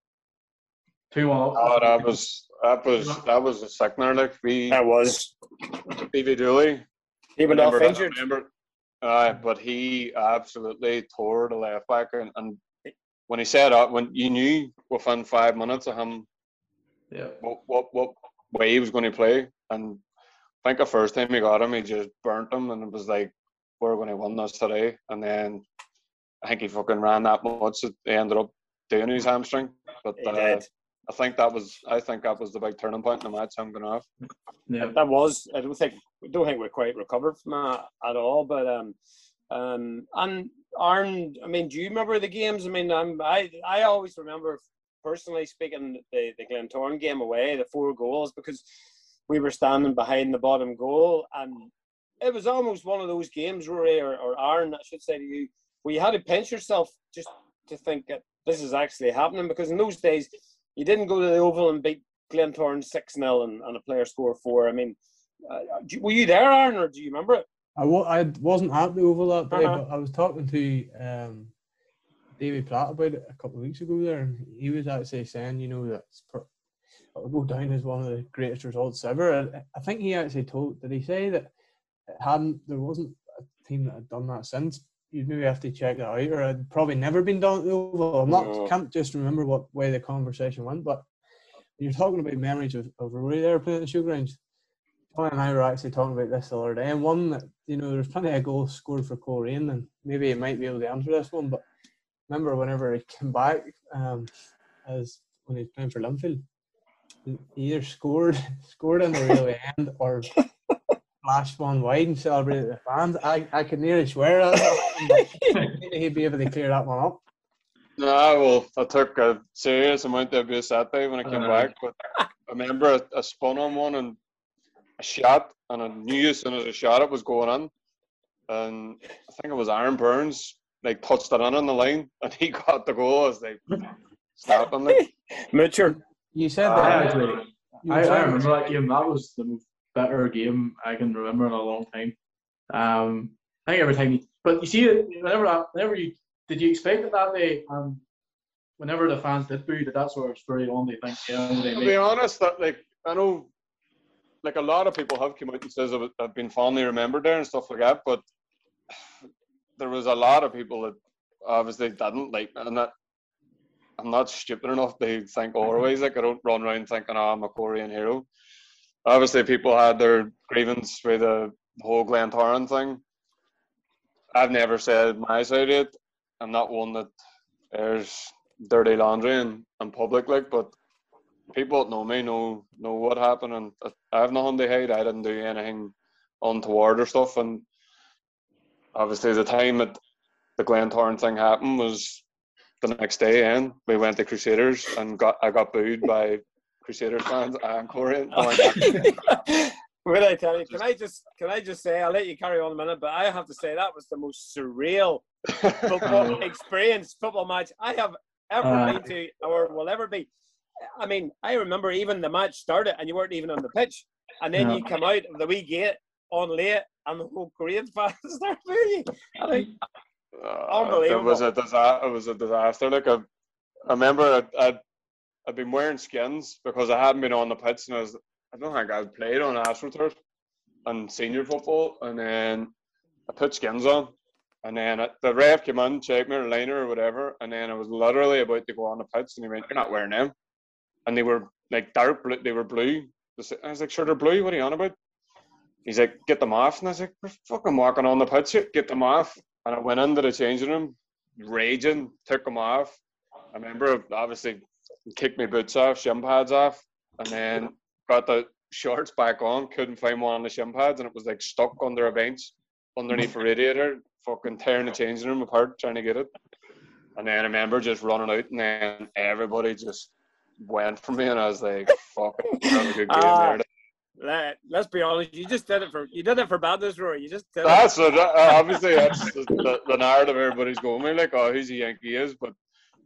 Speaker 4: two one up.
Speaker 5: Oh, that was that was that was a sickener. Like we,
Speaker 1: That was.
Speaker 5: Davy Dooley.
Speaker 1: He went off
Speaker 5: Remember that,
Speaker 1: injured.
Speaker 5: remember? Uh, but he absolutely tore the left back, and, and when he set up, when you knew within five minutes of him,
Speaker 4: yeah,
Speaker 5: what what what way he was going to play, and I think the first time he got him, he just burnt him, and it was like, we're going to win this today. And then I think he fucking ran that much that he ended up doing his hamstring. But
Speaker 1: He
Speaker 5: uh,
Speaker 1: did.
Speaker 5: I think that was I think that was the big turning point in the match. I'm going off.
Speaker 4: yeah.
Speaker 1: That was. I don't think. I don't think we're quite recovered from that at all. But um, um, and Aaron, I mean, do you remember the games? I mean, um, I I always remember, personally speaking, the the Glentoran game away, the four goals, because we were standing behind the bottom goal, and it was almost one of those games, Rory or, or Aaron, I should say to you, where you had to pinch yourself just to think that this is actually happening, because in those days you didn't go to the Oval and beat Glentoran six nil and, and a player score four. I mean, uh, were you there, Aaron, or do you remember it?
Speaker 3: I, w- I wasn't at the Oval that day,
Speaker 1: Uh-huh.
Speaker 3: but I was talking to um, Davy Platt about it a couple of weeks ago there, and he was actually saying, you know, that it'll go down as one of the greatest results ever. And I think he actually told, did he say that it hadn't, there wasn't a team that had done that since? You'd maybe have to check that out, or it had probably never been done at the Oval. I'm not,
Speaker 1: No.
Speaker 3: can't just remember what way the conversation went, but you're talking about memories of, of Rory there playing at the Showgrounds. Tony and I were actually talking about this the other day, and one that, you know, there's plenty of goals scored for Coleraine, and maybe he might be able to answer this one, but remember whenever he came back, um, as when he was playing for Linfield, he either scored scored in the real end or flashed one wide and celebrated the fans. I, I could nearly swear at it. Maybe he'd be able to clear that one up.
Speaker 5: No, well, I took a serious amount of abuse that day when I came
Speaker 4: Uh,
Speaker 5: back. But I remember I, I spun on one and I shot, and I knew as soon as I shot it was going in. And I think it was Aaron Burns, like, touched it in on the line, and he got the goal. I was like, snapping. Like,
Speaker 1: Mitchell.
Speaker 3: You said
Speaker 4: I
Speaker 3: that.
Speaker 4: actually,
Speaker 3: you
Speaker 4: I,
Speaker 3: were
Speaker 4: I
Speaker 3: saying-
Speaker 4: remember that game. That was the most better game I can remember in a long time. Um, I think every time you, but you see, whenever that, whenever you, did you expect it that day? Um, whenever the fans did boo, did that sort of story on? Do you think? Yeah, they
Speaker 5: to
Speaker 4: make-
Speaker 5: be honest, that like I know, like a lot of people have come out and says I've I've been fondly remembered there and stuff like that, but there was a lot of people that obviously didn't like, and that I'm not stupid enough to think otherwise. Like, I don't run around thinking, oh, I'm a Korean hero. Obviously, people had their grievance with the whole Glentoran thing. I've never said my side of it. I'm not one that airs dirty laundry in, in public, like, but people that know me know know what happened, and I have nothing to hide. I didn't do anything untoward or stuff, and obviously the time that the Glentoran thing happened was the next day, and we went to Crusaders and got I got booed by Crusaders fans and Korean.
Speaker 1: Will I tell you? Can I just can I just say, I'll let you carry on a minute, but I have to say that was the most surreal football experience, football match I have ever
Speaker 4: Uh,
Speaker 1: been to or will ever be. I mean, I remember even the match started and you weren't even on the pitch, and then
Speaker 4: Yeah.
Speaker 1: you come out of the wee gate on late, and the whole Korean fans start booing you. I think
Speaker 5: Uh,
Speaker 1: Unbelievable.
Speaker 5: It was a disaster. It was a disaster. Like I, I remember I'd, I'd I'd been wearing skins because I hadn't been on the pitch, and I was I don't think I'd played on AstroTurf and senior football, and then I put skins on, and then it, the ref came in, checked me or liner or whatever, and then I was literally about to go on the pitch, and he went, "You're not wearing them," and they were like dark blue. They were blue. I was like, "Sure, they're blue. What are you on about?" He's like, "Get them off," and I was like, "We're fucking walking on the pitch here. Get them off." And I went into the changing room, raging, took them off. I remember, obviously, kicked my boots off, shin pads off, and then got the shorts back on, couldn't find one on the shin pads, and it was like stuck under a bench, underneath a radiator, fucking tearing the changing room apart, trying to get it. And then I remember just running out, and then everybody just went for me, and I was like, fuck, that was a good game
Speaker 1: Ah.
Speaker 5: there.
Speaker 1: Let, let's be honest, you just did it for you did it for badness, Rory. You just did
Speaker 5: That's what, uh, obviously that's the, the, the narrative everybody's going with, like, oh, who's a Yankee is, but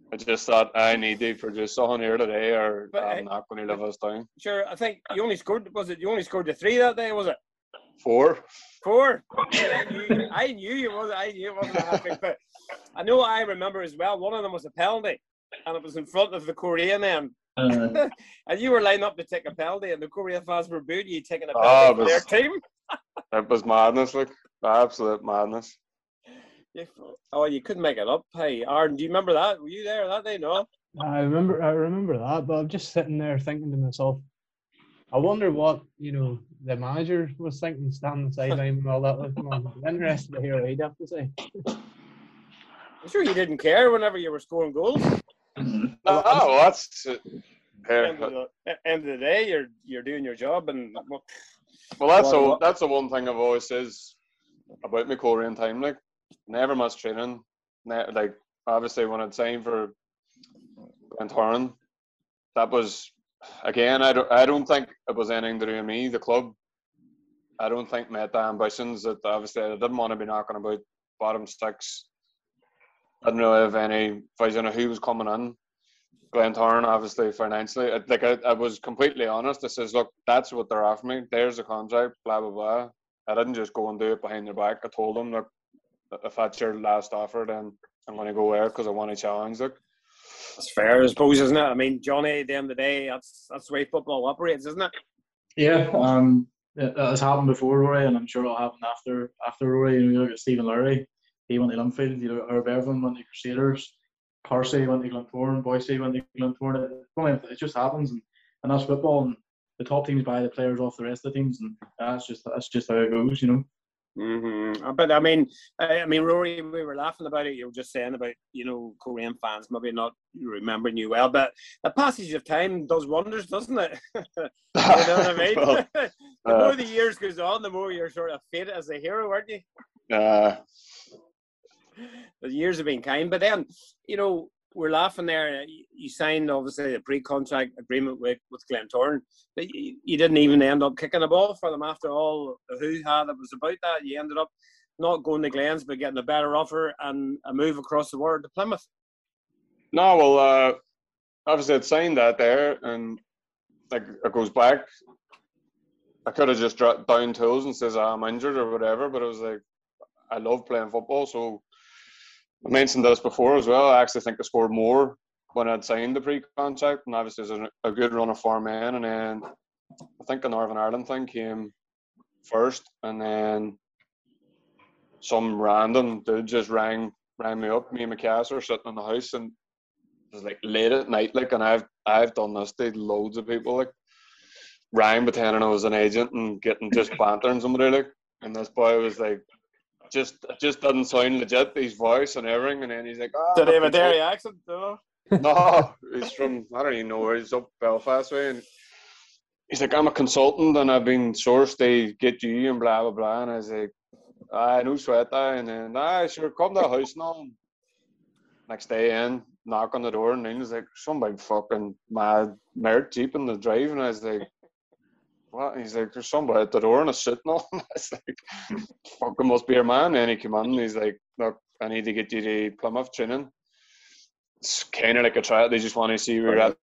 Speaker 5: I just thought I need to produce something here today, or
Speaker 1: But,
Speaker 5: I'm
Speaker 1: uh,
Speaker 5: not going to live us down.
Speaker 1: Sure, I think you only scored. Was it you only scored the three that day? Was it
Speaker 5: Four.
Speaker 1: four? I knew. I knew you was. I knew it wasn't a hat trick, but I know I remember as well. One of them was a penalty, and it was in front of the Korean end.
Speaker 4: Uh,
Speaker 1: And you were lining up to take a penalty, and the Korean fans were booing you taking a
Speaker 5: Oh,
Speaker 1: penalty
Speaker 5: it
Speaker 1: for their
Speaker 5: was-
Speaker 1: team.
Speaker 5: It was madness, like absolute madness.
Speaker 1: You- Oh, you couldn't make it up. Hey, Aaron, do you remember that? Were you there that day? No.
Speaker 3: I remember, I remember that, but I'm just sitting there thinking to myself, I wonder what, you know, the manager was thinking, standing the sideline and all that. Was going on. I'm interested to hear what he'd have to say.
Speaker 1: I'm sure you didn't care whenever you were scoring goals.
Speaker 5: No, oh, that's it. Here,
Speaker 1: End of the end of the day, you're you're doing your job, and well,
Speaker 5: well, that's
Speaker 1: What-
Speaker 5: the
Speaker 1: what-
Speaker 5: that's the one thing I've always says about my Korean time. Like, never much training. Ne- like, obviously, when I'd signed for Glentoran, that was again. I don't. I don't think it was anything to do with me. The club. I don't think met the ambitions that obviously I didn't want to be knocking about bottom six. I didn't really have any vision of who was coming in. Glentoran, obviously, financially. I, like, I, I was completely honest. I says, look, that's what they're offering me. There's the contract, blah, blah, blah. I didn't just go and do it behind their back. I told them, look, if that's your last offer, then I'm going to go there because I want to challenge. Look.
Speaker 1: that's fair, I suppose, isn't it? I mean, Johnny, at the end of the day, that's that's the way football operates, isn't it?
Speaker 4: yeah, um, it, that has happened before, Rory, and I'm sure it'll happen after after Rory. You know, you look at Stephen Lurry, he went to Linfield. You look at Herb Evelyn went to Crusaders. Carsey went to Glentoran. Boise went to Glentoran. It, it just happens, and, and that's football. And the top teams buy the players off the rest of the teams, and that's just that's just how it goes, you know.
Speaker 1: Mm-hmm. But I mean, I, I mean, Rory, we were laughing about it. You were just saying about, you know, Korean fans maybe not remembering you well, but the passage of time does wonders, doesn't it? You know what I mean?
Speaker 5: Well,
Speaker 1: the
Speaker 5: uh,
Speaker 1: more the years goes on, the more you're sort of faded as a hero, aren't you?
Speaker 5: Uh,
Speaker 1: The years have been kind, but then, you know, we're laughing there. You signed obviously a pre-contract agreement with with Glentoran, but you, you didn't even end up kicking a ball for them after all the hoo-ha that was about that. You ended up not going to Glens, but getting a better offer and a move across the water to Plymouth.
Speaker 5: no, well, uh, obviously, I'd signed that there, and like it goes back. I could have just dropped down tools and says, oh, I'm injured or whatever, but it was like, I love playing football, so I mentioned this before as well. I actually think I scored more when I'd signed the pre-contract, and obviously there's a, a good run of four men, and then I think the Northern Ireland thing came first, and then some random dude just rang rang me up. Me and my cast were sitting in the house, and it was like late at night, like, and I've I've done this to loads of people, like, rang pretending I was an agent and getting just bantering somebody, like, and this boy was like, just just doesn't sound legit, his voice and everything, and then he's like, oh,
Speaker 1: Did he have a Derry accent? No.
Speaker 5: no, he's from, I don't even know where, he's up Belfast way, and he's like, I'm a consultant and I've been sourced to get you and blah blah blah, and I was like, I no sweat that, and then ah sure, come to the house now. Next day in, knock on the door, and then he's like, some big fucking mad nerd jeep in the drive, and I was like, what? And he's like, there's somebody at the door in a suit and all. I was like, fucking must be your man. And he came in and he's like, look, I need to get you to Plymouth training. It's kind of like a trial. They just want to see where you're at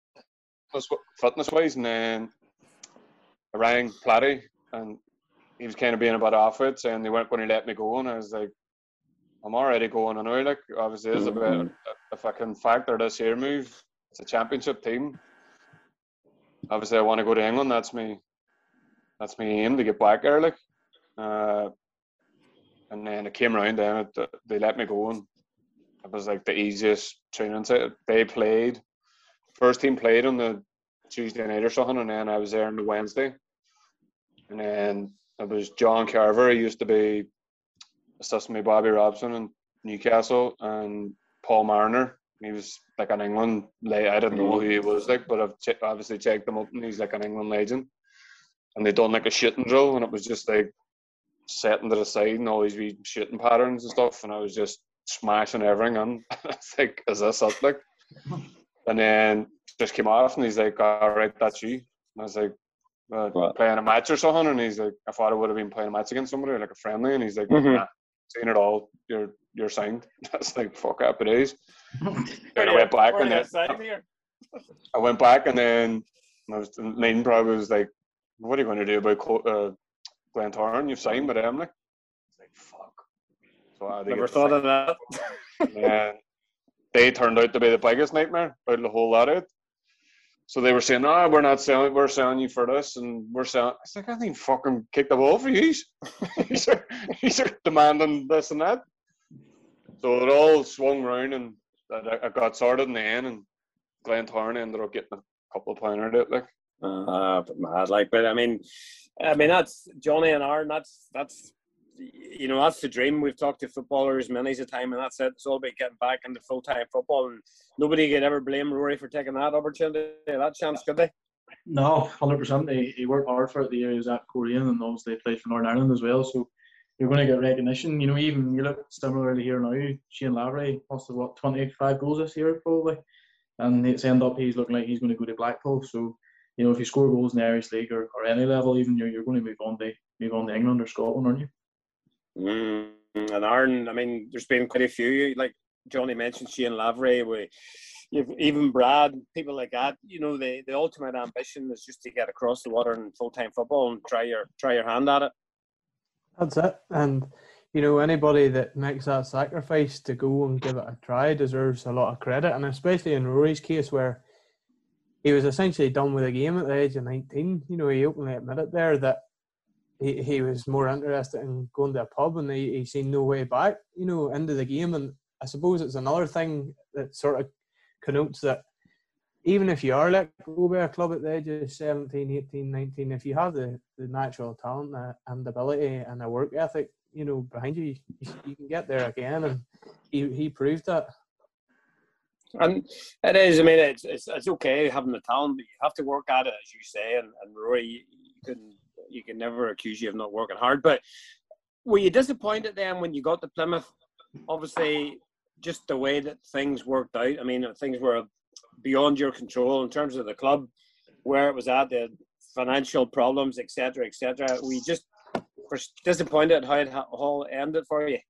Speaker 5: fitness wise. And then I rang Platty, and he was kind of being a bit off it, saying they weren't going to let me go. And I was like, I'm already going. I know, like, obviously, it's a bit, if I can factor this here move, it's a championship team. Obviously, I want to go to England. That's me. That's my aim to get back there, like. Uh, and then it came around. Then it, they let me go, and it was like the easiest training set. They played. First team played on the Tuesday night or something, and then I was there on the Wednesday. And then it was John Carver. He used to be assisting me, Bobby Robson in Newcastle, and Paul Mariner. He was like an England legend. I didn't know who he was, like, but I've ch- obviously checked him up, and he's like an England legend. And they done like a shooting drill, and it was just like setting to the side and all these wee shooting patterns and stuff. And I was just smashing everything, and it's like, is this it, like? And then just came off, and he's like, all right, that's you. And I was like, uh, playing a match or something, and he's like, I thought I would have been playing a match against somebody, like a friendly, and he's like,
Speaker 1: Mm-hmm.
Speaker 5: nah, seen it all. You're you're signed. That's like fuck happy days. Then I went back and then I went back and then I was Nathan probably was like, "What are you going to do about uh, Glentoran? You've signed with them." Like, it's like fuck. So I
Speaker 1: never thought of that.
Speaker 5: And they turned out to be the biggest nightmare out of the whole lot of it. So they were saying, "No, oh, we're not selling. We're selling you for this, and we're selling." It's like, I think fucking kick the ball for you. He's he's demanding this and that. So it all swung round, and I got sorted in the end, and Glentoran ended up getting a couple of pound out of it, like.
Speaker 1: Uh, but mad, like, but I mean, I mean that's Johnny and Aaron. That's that's you know that's the dream. We've talked to footballers many a time, and that's it. It's all about getting back into full time football, and nobody could ever blame Rory for taking that opportunity, that chance, could they?
Speaker 4: No, one hundred percent. He, he worked hard for it the year he was at Korean, and obviously played for Northern Ireland as well. So you're going to get recognition. You know, even you look similarly here now. Shane Lavery must have what twenty-five goals this year probably, and it's end up he's looking like he's going to go to Blackpool. So you know, if you score goals in the Irish League or, or any level, even you're you're going to move on to move on to England or Scotland, aren't you?
Speaker 1: Mm, and Aaron, I mean, there's been quite a few. Like Johnny mentioned, Shane Lavery. We, you've even Brad, people like that. You know, the, the ultimate ambition is just to get across the water in full time football and try your try your hand at it.
Speaker 3: That's it. And you know, anybody that makes that sacrifice to go and give it a try deserves a lot of credit. And especially in Rory's case, where he was essentially done with the game at the age of nineteen. You know, he openly admitted there that he, he was more interested in going to a pub, and he, he seen no way back, you know, into the game. And I suppose it's another thing that sort of connotes that even if you are let go by a club at the age of seventeen, eighteen, nineteen, if you have the, the natural talent and ability and a work ethic, you know, behind you, you, you can get there again. And he, he proved that.
Speaker 1: And it is, I mean, it's, it's it's okay having the talent, but you have to work at it, as you say. And, and Rory, you, you can you can never accuse you of not working hard. But were you disappointed then when you got to Plymouth? Obviously, just the way that things worked out. I mean, things were beyond your control in terms of the club, where it was at, the financial problems, et cetera, et cetera. Were you just disappointed at how it all ended for you?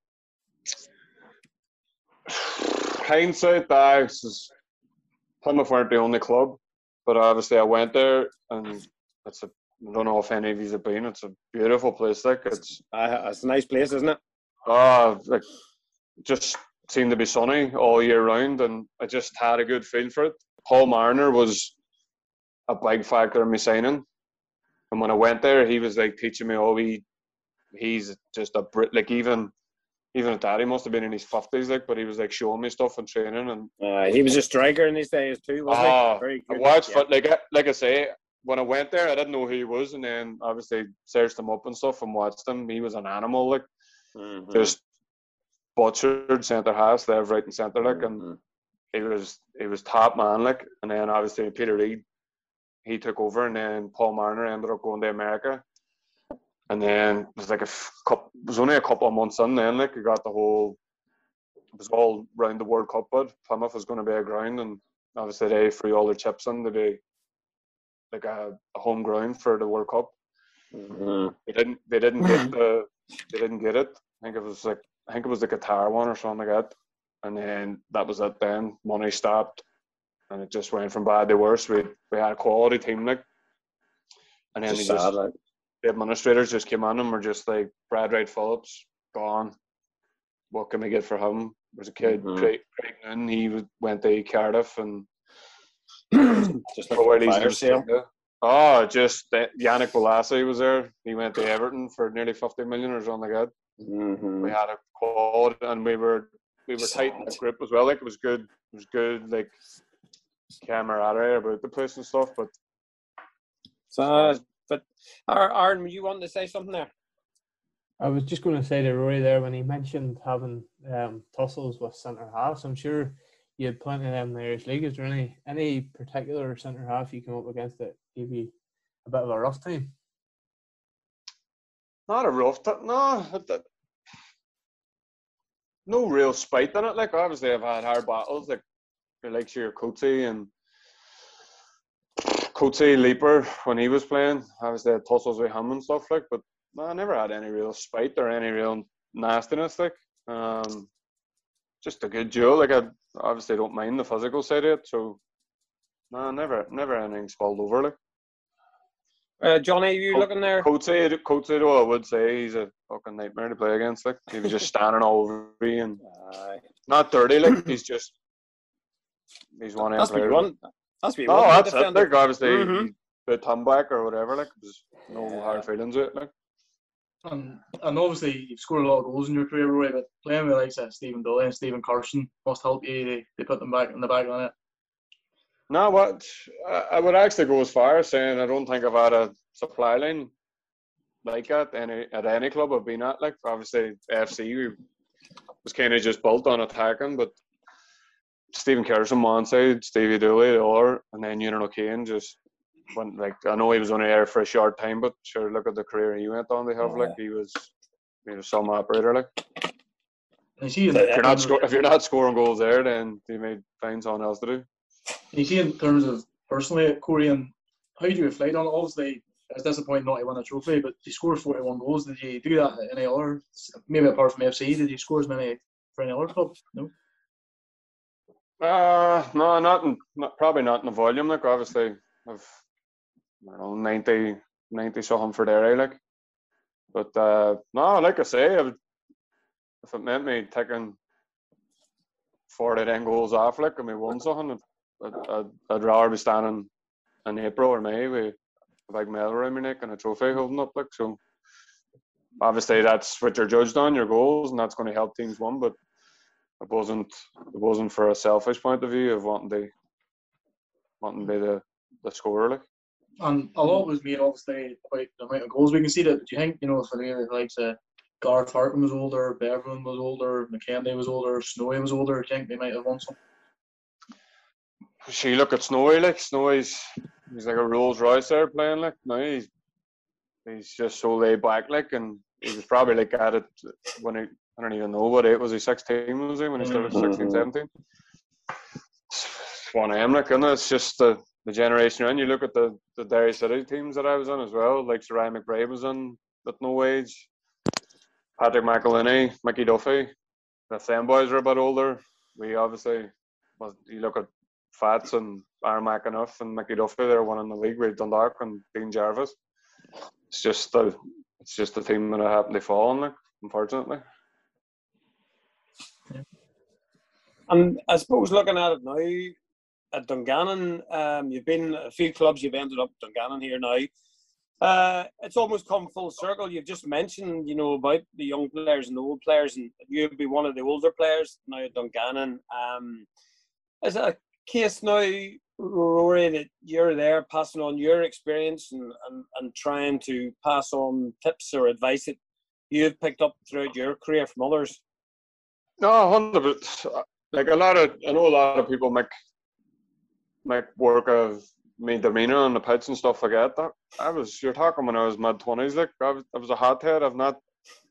Speaker 5: Hindsight, I was, Plymouth weren't the only club, but obviously I went there, and it's a, I don't know if any of you have been. It's a beautiful place. Like it's,
Speaker 1: uh, it's a nice place, isn't it?
Speaker 5: Ah, uh, like just seemed to be sunny all year round, and I just had a good feel for it. Paul Marner was a big factor in me signing, and when I went there, he was like teaching me all. He, he's just a Brit. Like even. Even at that, he must have been in his fifties, like, but he was like showing me stuff and training. And
Speaker 1: uh, he was a striker in his days too, wasn't
Speaker 5: uh,
Speaker 1: he? Very good.
Speaker 5: I watched,
Speaker 1: yeah.
Speaker 5: like, like I say, when I went there, I didn't know who he was, and then obviously searched him up and stuff and watched him. He was an animal, like, mm-hmm. just butchered centre half, left, right, and centre, like, and mm-hmm. he was he was top man, like. And then obviously Peter Reid, he took over, and then Paul Marner ended up going to America. And then it was like a couple, it was only a couple of months in then, like, we got the whole, it was all round the World Cup, but Plymouth was going to be a ground, and obviously they threw all their chips in to be like a, a home ground for the World Cup. Mm-hmm. They didn't, they didn't get the, they didn't get it. I think it was like, I think it was the Qatar one or something like that. And then that was it then. Money stopped, and it just went from bad to worse. We we had a quality team, like, and then
Speaker 1: just
Speaker 5: they just,
Speaker 1: sad, like.
Speaker 5: The administrators just came on and were just like, Brad Wright Phillips, gone. What can we get for him? There's a kid, mm-hmm. Craig, Craig Noon, he went to Cardiff, and
Speaker 1: just like a fire sale.
Speaker 5: Oh, just uh, Yannick Bolasie was there. He went to Everton for nearly fifty million or something like that.
Speaker 1: Mm-hmm.
Speaker 5: We had a quality, and we were we were tight in the group as well. Like, it was good. It was good, like, camaraderie about the place and stuff. But
Speaker 1: so. But Aaron, were you wanting to say something there?
Speaker 3: I was just going to say to Rory there, when he mentioned having um, tussles with centre halves, I'm sure you had plenty of them in the Irish League. Is there any any particular centre half you came up against that gave you a bit of a rough time?
Speaker 5: Not a rough time, no. No real spite in it. Like, obviously, I've had hard battles, like your likes of your Coatsy and Coatsy, Leaper, when he was playing. Obviously, I had tussles with him and stuff, like, but no, I never had any real spite or any real nastiness, like um, just a good duel. Like I obviously don't mind the physical side of it, so no, never, never anything spilled over. Like
Speaker 1: uh, Johnny, you
Speaker 5: Co-
Speaker 1: looking there?
Speaker 5: Coatsy, Coatsy, though, I would say he's a fucking nightmare to play against. Like he was just standing all over you and
Speaker 1: Uh,
Speaker 5: not dirty. Like he's just he's one of them
Speaker 1: that's what you
Speaker 5: players.
Speaker 1: want. That's what you
Speaker 5: No,
Speaker 1: want.
Speaker 5: that's it.
Speaker 1: Defender.
Speaker 5: Like obviously,
Speaker 1: Mhm.
Speaker 5: he put him back or whatever. Like there's no
Speaker 1: Yeah.
Speaker 5: hard feelings with it. Like.
Speaker 4: And, and obviously you've scored a lot of goals in your career, Rory, but playing with like uh, Stephen Dooley and Stephen Carson must help you. They, they put them back in the back on it.
Speaker 5: No, what I I would actually go as far as saying I don't think I've had a supply line like that any at any club I've been at. Like obviously F C we was kind of just built on attacking, but Stephen Carson one side, Stevie Dooley the other, and then Ewan O'Kane just went like I know he was only there for a short time, but sure look at the career he went on. They have like he was he was some operator like.
Speaker 4: And you see in
Speaker 5: If you're not
Speaker 4: terms of-
Speaker 5: sco- if you're not scoring goals there, then you may find something else to do.
Speaker 4: you see in terms of personally, Corey, and how do you reflect on it? Obviously, it's disappointing not to win a trophy, but you scored forty-one goals. Did you do that at any other, maybe apart from F C, did you score as many for any other club? No?
Speaker 5: Uh, no, not, in, not probably not in the volume. Like obviously, I've I don't know ninety, ninety something for there, like. But uh, no, like I say, I would, if it meant me taking forty then goals off, like, and we won something, I'd, I'd, I'd rather be standing in April or May with a big medal around my neck and a trophy holding up, like. So obviously, that's what you're judged on, your goals, and that's going to help teams win. But it wasn't, it wasn't for a selfish point of view of wanting to, wanting to be the, the scorer, like.
Speaker 4: And a lot was made, obviously, about the amount of goals we can see. That do you think, you know, if any of the likes of Gareth Harkin was older, Bevan was older, McKenzie was older, Snowy was older, do you think they might have won some?
Speaker 5: She look at Snowy, like Snowy's he's like a Rolls Royce there playing, like now he's he's just so laid back, like, and he was probably like at it when he I don't even know what age was he sixteen was he when he started sixteen, seventeen. It's one of them, like, and it's just the the generation and you look at the the Derry City teams that I was in as well, like Sir Ryan McBride was in at no age, Patrick McElhinney, Mickey Duffy. The them boys are a bit older. We obviously, well, you look at Fats and Aaron McAnuff and Mickey Duffy, they're one in the league with Dundalk and Dean Jarvis. It's just the it's just the team that I happen to fall on, like, unfortunately.
Speaker 1: And I suppose looking at it now, at Dungannon, um, you've been a few clubs, you've ended up Dungannon here now. Uh, it's almost come full circle. You've just mentioned, you know, about the young players and the old players, and you'll be one of the older players now at Dungannon. Um, is it a case now, Rory, that you're there passing on your experience and, and, and trying to pass on tips or advice that you've picked up throughout your career from others?
Speaker 5: No, hundred percent. Like a lot of, I know a lot of people make make work of me demeanour on the pitch and stuff like that. That I was, you're talking when I was mid twenties. Like I was, I was a hothead. I've not.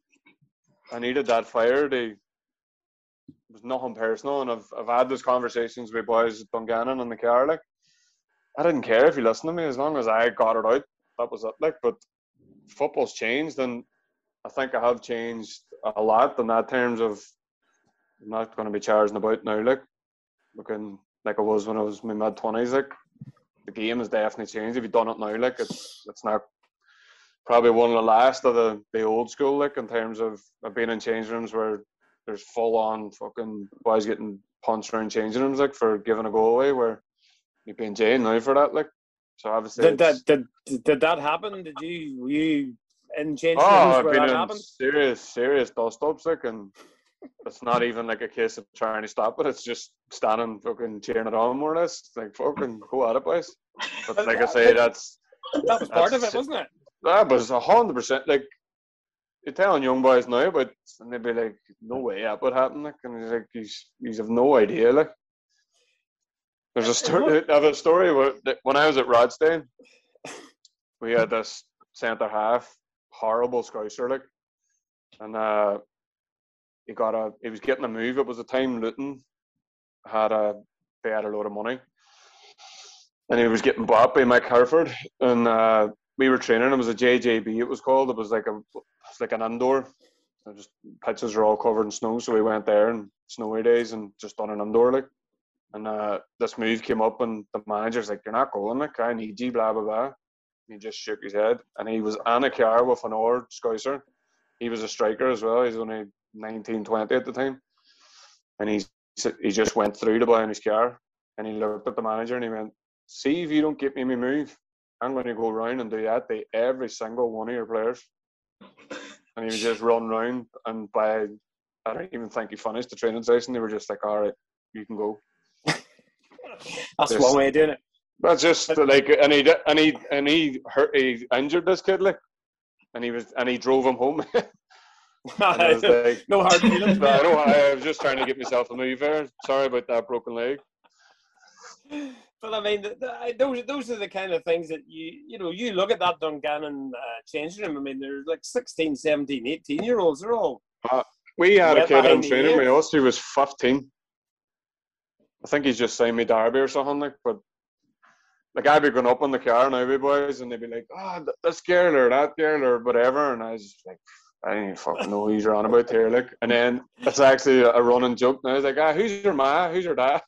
Speaker 5: I needed that fire. To, it was nothing personal, and I've I've had those conversations with boys at Dungannon in the car. Like I didn't care if you listened to me as long as I got it out. That was it. Like, but football's changed, and I think I have changed a lot in that terms of. I'm not going to be charging about now, like, looking like I was when I was in my mid twenties. Like, the game has definitely changed. If you've done it now, like, it's it's not probably one of the last of the, the old school, like, in terms of, of being in change rooms where there's full on fucking boys getting punched around changing rooms, like, for giving a goal away, where you'd be in jail now for that, like. So obviously,
Speaker 1: did that did did that happen? Did you were you in change
Speaker 5: oh,
Speaker 1: rooms
Speaker 5: I've
Speaker 1: where
Speaker 5: been
Speaker 1: that
Speaker 5: in
Speaker 1: happened?
Speaker 5: serious, serious dust ups, like, and. It's not even like a case of trying to stop it. It's just standing fucking cheering it on more or less. Like, fucking go at it, boys. But like I say, that's...
Speaker 1: That was part of it, wasn't it?
Speaker 5: That was one hundred percent. Like, you're telling young boys now, but and they'd be like, no way that would happen. Like, and he's like, he's, he's have no idea. Like, there's a story... I have a story where, when I was at Rodstein, we had this centre-half, horrible scouser, like, and... uh He got a. He was getting a move. It was a time Luton had a. They had a load of money, and he was getting bought by Mike Harford. And uh, we were training. It was a J J B. It was called. It was like a. It's like an indoor, just pitches were all covered in snow, so we went there in snowy days and just done an indoor like. And uh, this move came up, and the manager's like, "You're not going, like I need you, blah blah blah." And he just shook his head, and he was in a car with an old Scouser. He was a striker as well. He's only nineteen, twenty at the time, and he's he just went through the boy in his car, and he looked at the manager and he went, "See if you don't get me my move, I'm going to go round and do that to every single one of your players." And he was just run round, and by I don't even think he finished the training session. They were just like, "All right, you can go."
Speaker 1: That's
Speaker 5: just,
Speaker 1: one way of doing it.
Speaker 5: That's just like, and he and he and he hurt, he injured this kid, like, and he was and he drove him home. I was like,
Speaker 1: no hard feelings.
Speaker 5: I know. I was just trying to get myself a move there. Sorry about that broken leg.
Speaker 1: But I mean, the, the, those those are the kind of things that you you know you look at that Dungannon uh, changing room. I mean, there's like sixteen, seventeen, eighteen year olds. They're all.
Speaker 5: Uh, we had a kid in training with
Speaker 1: ears.
Speaker 5: us who was fifteen. I think he's just signed me Derby or something like. But like I'd be going up in the car now, we boys, and they'd be like, "Oh, this girl or that girl or whatever," and I was just like, "I don't even fucking know who you're on about here." Like, and then it's actually a running joke now. It's like, "Ah, who's your ma? Who's your dad?"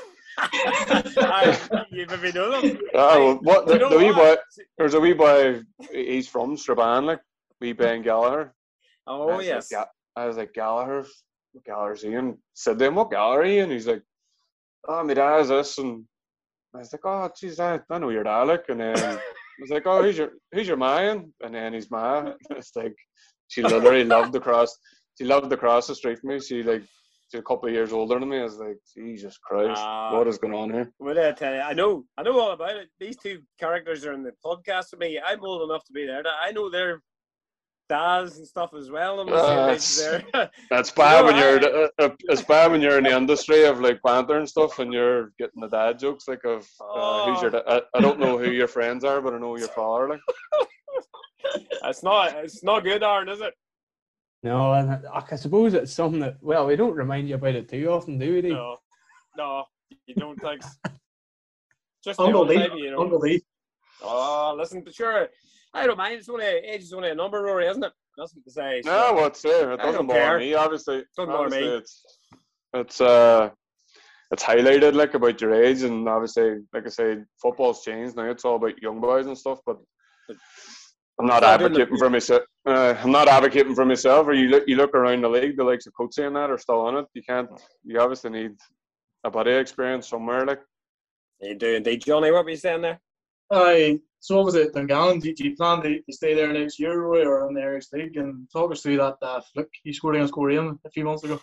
Speaker 1: I, you maybe know them.
Speaker 5: Oh, what the,
Speaker 1: You know
Speaker 5: the wee
Speaker 1: what?
Speaker 5: boy? There's a wee boy. He's from Strabane, like wee Ben Gallagher.
Speaker 1: Oh
Speaker 5: I was
Speaker 1: yes.
Speaker 5: Like, I was like, Gallagher, what Gallagher's he? And said to him, "What Gallagher are you?" And he's like, "Oh, my dad's this." And I was like, "Oh, geez, I, I know your dad, like." And then I was like, "Oh, who's your who's your man?" And then his ma, it's like she literally loved the cross. She loved the cross the street from me. She like. She's a couple of years older than me. I was like, Jesus Christ,
Speaker 1: uh,
Speaker 5: what is going on here?
Speaker 1: What did I tell you? I know, I know all about it. These two characters are in the podcast with me. I'm old enough to be there. I know their dads and stuff as well. I'm
Speaker 5: Uh,
Speaker 1: that's, there.
Speaker 5: that's bad
Speaker 1: You know,
Speaker 5: when
Speaker 1: I,
Speaker 5: you're. Uh, it's bad when you're in the industry of like banter and stuff, and you're getting the dad jokes like of uh, who's your. Da- I, I don't know who your friends are, but I know your father. Like,
Speaker 1: it's not. It's not good, Aaron, is it?
Speaker 3: No, and I suppose it's something that, well, we don't remind you about it too often, do we? Dave?
Speaker 1: No, no, you don't think. Just
Speaker 4: Uncle
Speaker 1: the
Speaker 4: D.
Speaker 1: old time, you know.
Speaker 4: Uncle D.
Speaker 1: Oh, listen, but sure, I don't mind. It's only age is only a number, Rory, isn't it? That's what to say. So.
Speaker 5: no, what's there? It
Speaker 1: I
Speaker 5: doesn't
Speaker 1: don't
Speaker 5: bother
Speaker 1: care.
Speaker 5: me. Obviously,
Speaker 1: Doesn't bother
Speaker 5: obviously
Speaker 1: me.
Speaker 5: it's it's uh it's highlighted like about your age, and obviously, like I say, football's changed now. It's all about young boys and stuff, but. I'm not
Speaker 1: I do
Speaker 5: advocating
Speaker 1: look-
Speaker 5: for myself. Uh, I'm not advocating for myself. Or you look, you look around the league, the likes of Coatsy and that are still on it. You can't. You obviously need a buddy experience somewhere. Like,
Speaker 1: You do indeed, Johnny. What were you saying there?
Speaker 4: Aye, so what was it, Dungannon? Do, do you plan to, to stay there next year, Roy, or in the Irish League? And talk us through that uh, flick you scored against Korean a few months ago.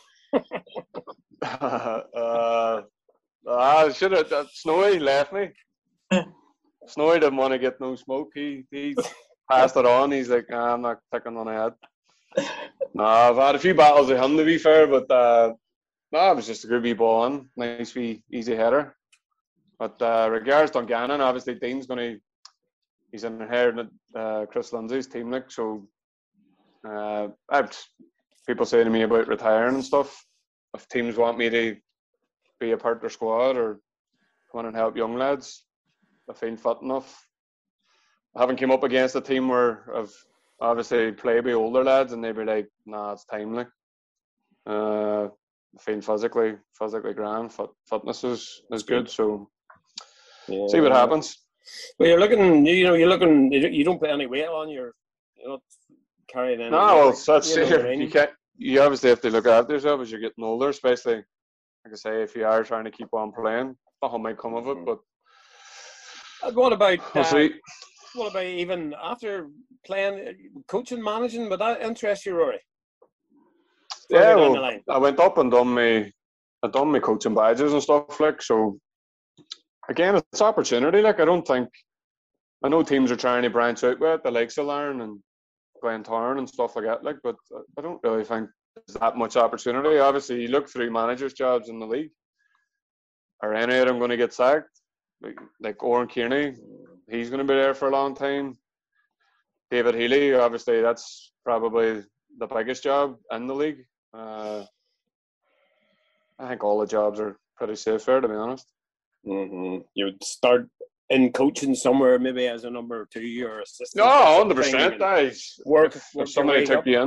Speaker 5: uh, I should have. Uh, Snowy left me. Snowy didn't want to get no smoke. He he passed it on. He's like, nah, I'm not taking on ahead. No, I've had a few battles with him to be fair, but uh, no, it was just a good wee ball on. Nice wee easy header. But uh, regards Dungannon, obviously Dean's going to, he's inherited uh, Chris Lindsay's team, like, so uh, I've people say to me about retiring and stuff. If teams want me to be a part of their squad or come on and help young lads, I feel fit enough. I haven't come up against a team where I've obviously played with older lads and they'd be like, nah, it's timely. Uh, I feel physically, physically grand. Fit, fitness is, is good, so
Speaker 1: Yeah.
Speaker 5: see what happens.
Speaker 1: Well, you're looking. You know, you're looking. You don't put any weight on. You're, you're not carrying any.
Speaker 5: No, well,
Speaker 1: weight,
Speaker 5: that's
Speaker 1: you know what I
Speaker 5: you
Speaker 1: mean?
Speaker 5: can't. You obviously have to look after yourself as you're getting older, especially like I say, if you are trying to keep on playing, nothing might come of it. But
Speaker 1: And what about?
Speaker 5: we'll
Speaker 1: Uh,
Speaker 5: see.
Speaker 1: what about even after playing, coaching, managing? Would that interest you, Rory? Further
Speaker 5: Yeah,
Speaker 1: down the
Speaker 5: well,
Speaker 1: line.
Speaker 5: I went up and done my, I done my coaching badges and stuff like so. Again, it's opportunity. Like I don't think, I know teams are trying to branch out with it, the likes of Larne and Glentoran and stuff like that. Like, but I don't really think there's that much opportunity. Obviously, you look through managers' jobs in the league. Are any of them going to get sacked? Like, like Oren Kearney, he's going to be there for a long time. David Healy, obviously, that's probably the biggest job in the league. Uh, I think all the jobs are pretty safe there, to be honest.
Speaker 1: Mm-hmm. You would start in coaching somewhere, maybe as a number two or assistant.
Speaker 5: No,
Speaker 1: or
Speaker 5: one hundred
Speaker 1: something,
Speaker 5: percent.
Speaker 1: and
Speaker 5: That is,
Speaker 1: Work.
Speaker 5: if,
Speaker 1: work
Speaker 5: if somebody
Speaker 1: your way
Speaker 5: took
Speaker 1: up.
Speaker 5: you in,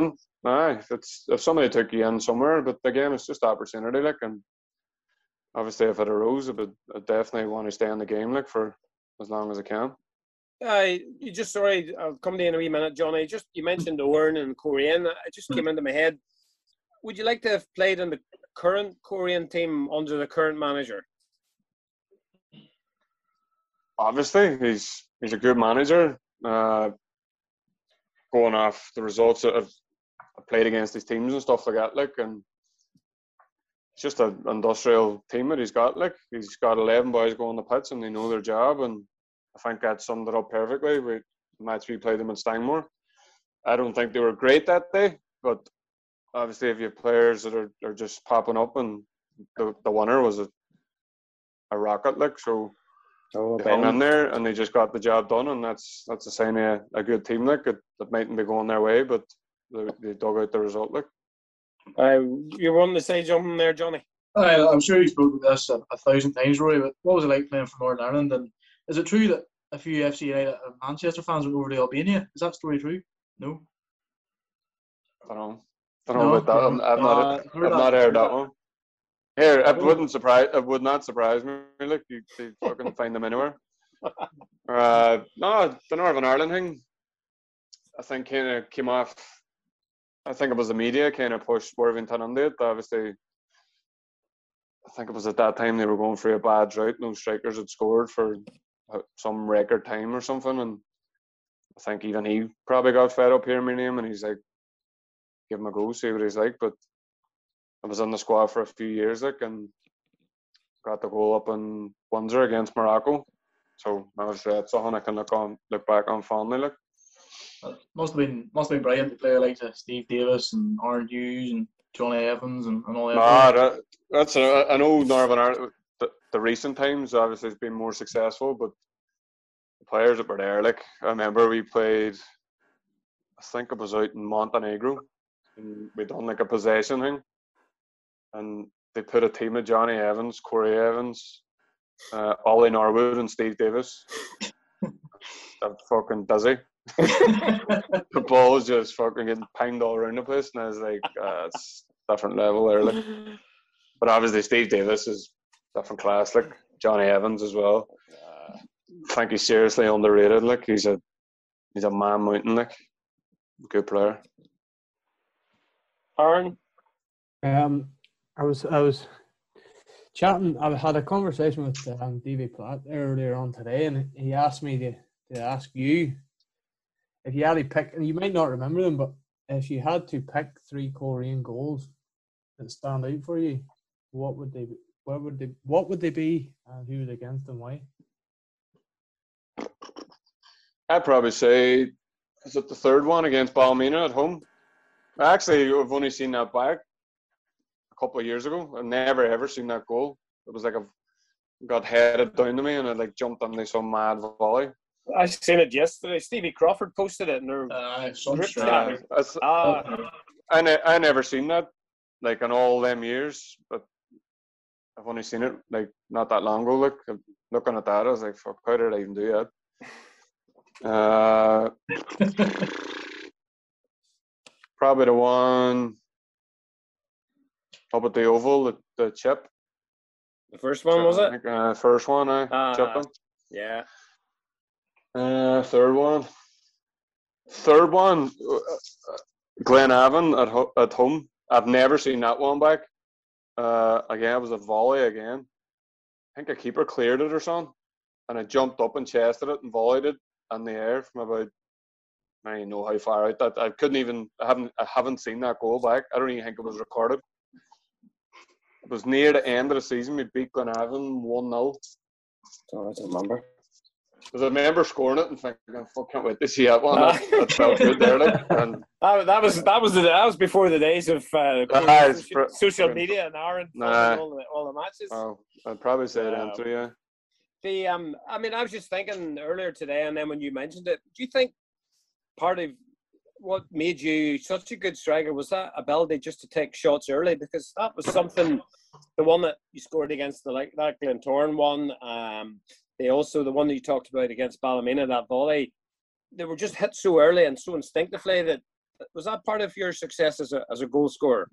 Speaker 5: aye, it's if somebody took you in somewhere, but again, it's just opportunity, like, and obviously if it arose, I would I definitely want to stay in the game, like, for as long as I can.
Speaker 1: Uh, you just sorry, I'll come to you in a wee minute, Johnny. Just you mentioned Oran and Korean. It just came into my head. Would you like to have played in the current Korean team under the current manager?
Speaker 5: Obviously, he's he's a good manager. Uh, going off the results that I've played against his teams and stuff like that, like, and it's just an industrial team that he's got. Like, he's got eleven boys going to pits and they know their job, and I think that summed it up perfectly. We the match we played them in Stangmore. I don't think they were great that day, but obviously, if you have players that are, are just popping up, and the the winner was a a rocket, like, so.
Speaker 1: Oh,
Speaker 5: They hung in there and they just got the job done, and that's that's a sign of a good team. Like, it, that mightn't be going their way, but they, they dug out the result. Like,
Speaker 1: uh, you wanted to say something there, Johnny?
Speaker 4: I, I'm sure you spoke about this a, a thousand times, Rory. But what was it like playing for Northern Ireland? And is it true that a few F C United and Manchester fans went over to Albania? Is that story true? No.
Speaker 5: I don't know. I don't know
Speaker 4: No,
Speaker 5: about that.
Speaker 4: no.
Speaker 5: I've, I've not.
Speaker 4: Uh,
Speaker 5: I've
Speaker 4: heard
Speaker 5: not
Speaker 4: that,
Speaker 5: heard
Speaker 4: heard
Speaker 5: that
Speaker 4: that.
Speaker 5: one. Here, it
Speaker 1: Oh.
Speaker 5: wouldn't surprise. It would not surprise me. Like, you, you fucking find them anywhere. Uh, no, the Northern Ireland thing, I think, kind of came off. I think it was the media kind of pushed Worthington into it. Obviously, I think it was at that time they were going through a bad drought. No strikers had scored for some record time or something, and I think even he probably got fed up hearing my name, and he's like, give him a go, see what he's like. But I was in the squad for a few years, like, and got the goal up in Windsor against Morocco. So obviously that's something I can look on, look back on fondly, like.
Speaker 4: Must have been must have been brilliant to play like Steve Davis and Aaron Hughes and Johnny Evans and, and all that.
Speaker 5: Nah, that, that's a, I know Northern Ireland. The, the recent times obviously has been more successful, but the players that were there, like, I remember we played. I think it was out in Montenegro, and we done like a possession thing, and they put a team of Johnny Evans, Corey Evans, uh, Ollie Norwood, and Steve Davis. I'm fucking dizzy. The ball's just fucking getting pinged all around the place, and I was like, uh, it's different level there. Like. But obviously, Steve Davis is different class. Like, Johnny Evans as well. Uh, I think he's seriously underrated. Like, he's a he's a man mountain. Like, good player.
Speaker 1: Aaron?
Speaker 3: Um, I was I was chatting. I had a conversation with um, Davy Platt earlier on today, and he asked me to, to ask you if you had to pick, and you might not remember them, but if you had to pick three Korean goals that stand out for you, what would they be? What would they? What would they be? And who was against and why?
Speaker 5: I'd probably say, is it the third one against Ballymena at home? Actually, I've only seen that back a couple of years ago. I've never ever seen that goal. It was like I've got headed down to me and I like jumped into some mad volley.
Speaker 1: I seen it yesterday. Stevie Crawford posted it in their
Speaker 4: Uh, some
Speaker 1: group
Speaker 4: strike.
Speaker 1: chat.
Speaker 5: That's-
Speaker 1: Ah,
Speaker 5: I, ne- I never seen that, like, in all them years, but I've only seen it, like, not that long ago. Like, looking at that, I was like, fuck, how did I even do that? Uh, probably the one up at the Oval, the, the chip.
Speaker 1: the first one, was
Speaker 5: I
Speaker 1: it?
Speaker 5: think, uh, first one, I
Speaker 1: Ah,
Speaker 5: chipping.
Speaker 1: yeah.
Speaker 5: Uh, third one. Third one, uh, Glenavon at, ho- at home. I've never seen that one back. Uh, again, it was a volley again. I think a keeper cleared it or something. And I jumped up and chested it and volleyed it in the air from about, I don't even know how far out that. I couldn't even, I haven't, I haven't seen that goal back. I don't even think it was recorded. It was near the end of the season. We beat Glenavon one nil.
Speaker 1: Oh, I don't remember.
Speaker 5: Because I remember scoring it and thinking, fuck, can't wait to see that one. That, that felt good there. Like, and
Speaker 1: That, that was that was the that was before the days of uh,
Speaker 5: Ah, it's
Speaker 1: social,
Speaker 5: pr-
Speaker 1: social
Speaker 5: pr-
Speaker 1: media and Aaron
Speaker 5: Nah.
Speaker 1: following all the all the matches.
Speaker 5: oh, I'd probably say
Speaker 1: Wow.
Speaker 5: them three, yeah.
Speaker 1: The um, I mean, I was just thinking earlier today, and then when you mentioned it, do you think part of what made you such a good striker was that ability just to take shots early? Because that was something, the one that you scored against the like that Glentoran one, um, they also the one that you talked about against Ballymena, that volley, they were just hit so early and so instinctively that was that part of your success as a as a goal scorer?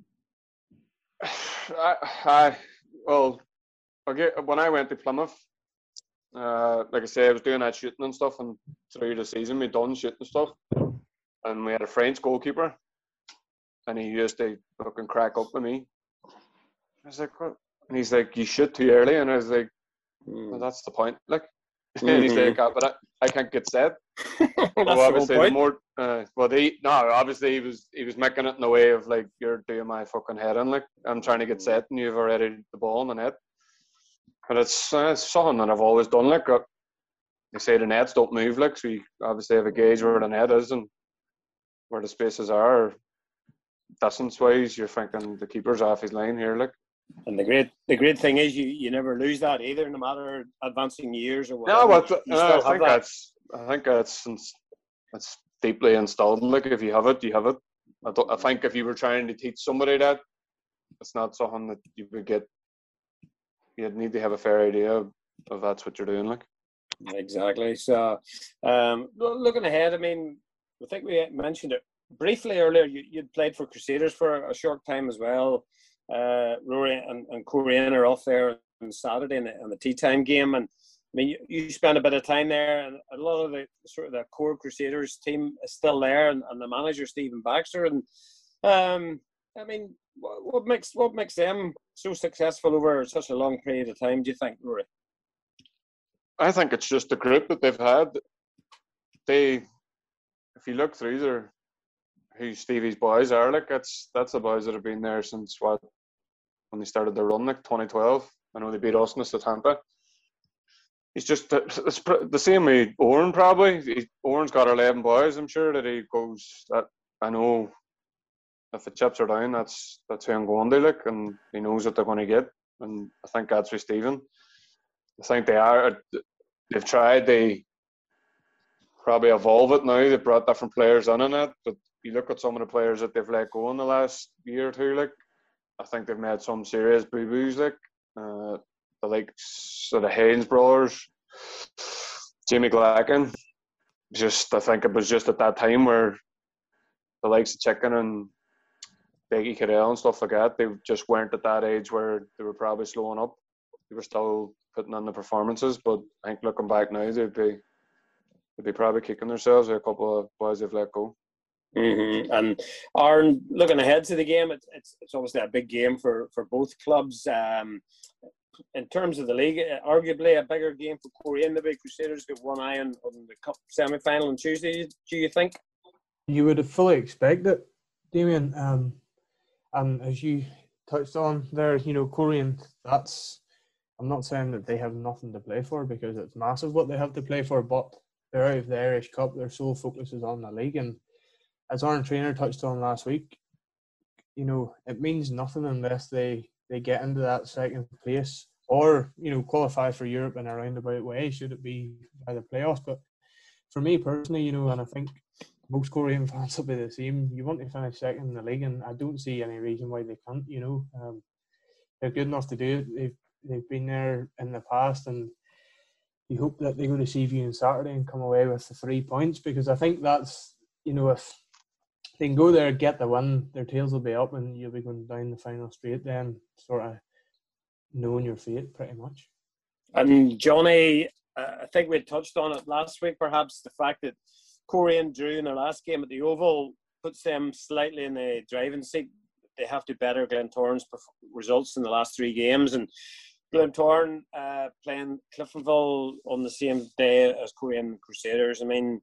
Speaker 5: I, I well, okay. When I went to Plymouth, uh, like I say, I was doing that shooting and stuff, and through the season we done shooting stuff, and we had a French goalkeeper, and he used to fucking crack up with me. I was like, what? And he's like, you shoot too early, and I was like, well, that's the point, like. Mm-hmm. And he's like, oh, but I, I can't get set. Well, obviously, the, the more, uh, well, they no, obviously he was he was making it in the way of like, you're doing my fucking head in, like I'm trying to get set, and you've already the ball in the net. But it's, uh, it's something that I've always done. Like uh, they say, the nets don't move, like so. You obviously have a gauge where the net is and where the spaces are, distance wise. You're thinking the keeper's off his line here, like.
Speaker 1: And the great the great thing is you, you never lose that either, no matter advancing years or whatever.
Speaker 5: No, but
Speaker 1: you
Speaker 5: no,
Speaker 1: still
Speaker 5: I think
Speaker 1: that.
Speaker 5: that's I think that's it's deeply installed. Like if you have it, you have it. I, don't, I think if you were trying to teach somebody that, it's not something that you would get. You'd need to have a fair idea of, of that's what you're doing. Like
Speaker 1: exactly. So, um, looking ahead, I mean, I think we mentioned it briefly earlier. You you'd played for Crusaders for a short time as well. Uh, Rory and, and Korean are off there on Saturday in the, in the tea time game, and I mean you, you spent a bit of time there, and a lot of the sort of the core Crusaders team is still there, and, and the manager Stephen Baxter, and um, I mean what, what makes what makes them so successful over such a long period of time? Do you think, Rory?
Speaker 5: I think it's just the group that they've had. They, if you look through their who Stevie's boys are, like that's that's the boys that have been there since what when they started their run, like twenty twelve. I know they beat Osnes at Tampa. He's just it's the same with Oren probably. He, Oren's got eleven boys. I'm sure that he goes that I know if the chips are down, that's that's who I'm going to, like, and he knows what they're going to get. And I think that's with Stephen. I think they are. They've tried. They probably evolve it now. They've brought different players in on it, but you look at some of the players that they've let go in the last year or two, like I think they've made some serious boo-boos, like uh, the likes of the Haynes brothers, Jamie Glacken. Just I think it was just at that time where the likes of Chicken and Deggy Cadell and stuff like that, they just weren't at that age where they were probably slowing up. They were still putting on the performances, but I think looking back now, they'd be they'd be probably kicking themselves with a couple of boys they've let go.
Speaker 1: Mm-hmm. And Aaron, looking ahead to the game, it's it's, it's obviously a big game for, for both clubs. Um, in terms of the league, arguably a bigger game for Korean. Maybe Crusaders got one eye on, on the cup semi-final on Tuesday. Do you think?
Speaker 3: You would have fully expected it, Damien. Um, and as you touched on there, you know, Korean. That's. I'm not saying that they have nothing to play for because it's massive what they have to play for, but they're out of the Irish Cup. Their sole focus is on the league, and as Aaron Trainer touched on last week, you know, it means nothing unless they, they get into that second place or, you know, qualify for Europe in a roundabout way, should it be by the playoffs. But for me personally, you know, and I think most Korean fans will be the same, you want to finish second in the league, and I don't see any reason why they can't, you know. Um, they're good enough to do it. They've, they've been there in the past, and you hope that they go to Seaview on Saturday and come away with the three points, because I think that's, you know, if they can go there, get the win, their tails will be up and you'll be going down the final straight then, sort of knowing your fate pretty much.
Speaker 1: And Johnny, uh, I think we touched on it last week, perhaps the fact that Korean drew in their last game at the Oval puts them slightly in the driving seat. They have to better Glentoran's results in the last three games, and Glentoran uh, playing Cliftonville on the same day as Korean Crusaders. I mean,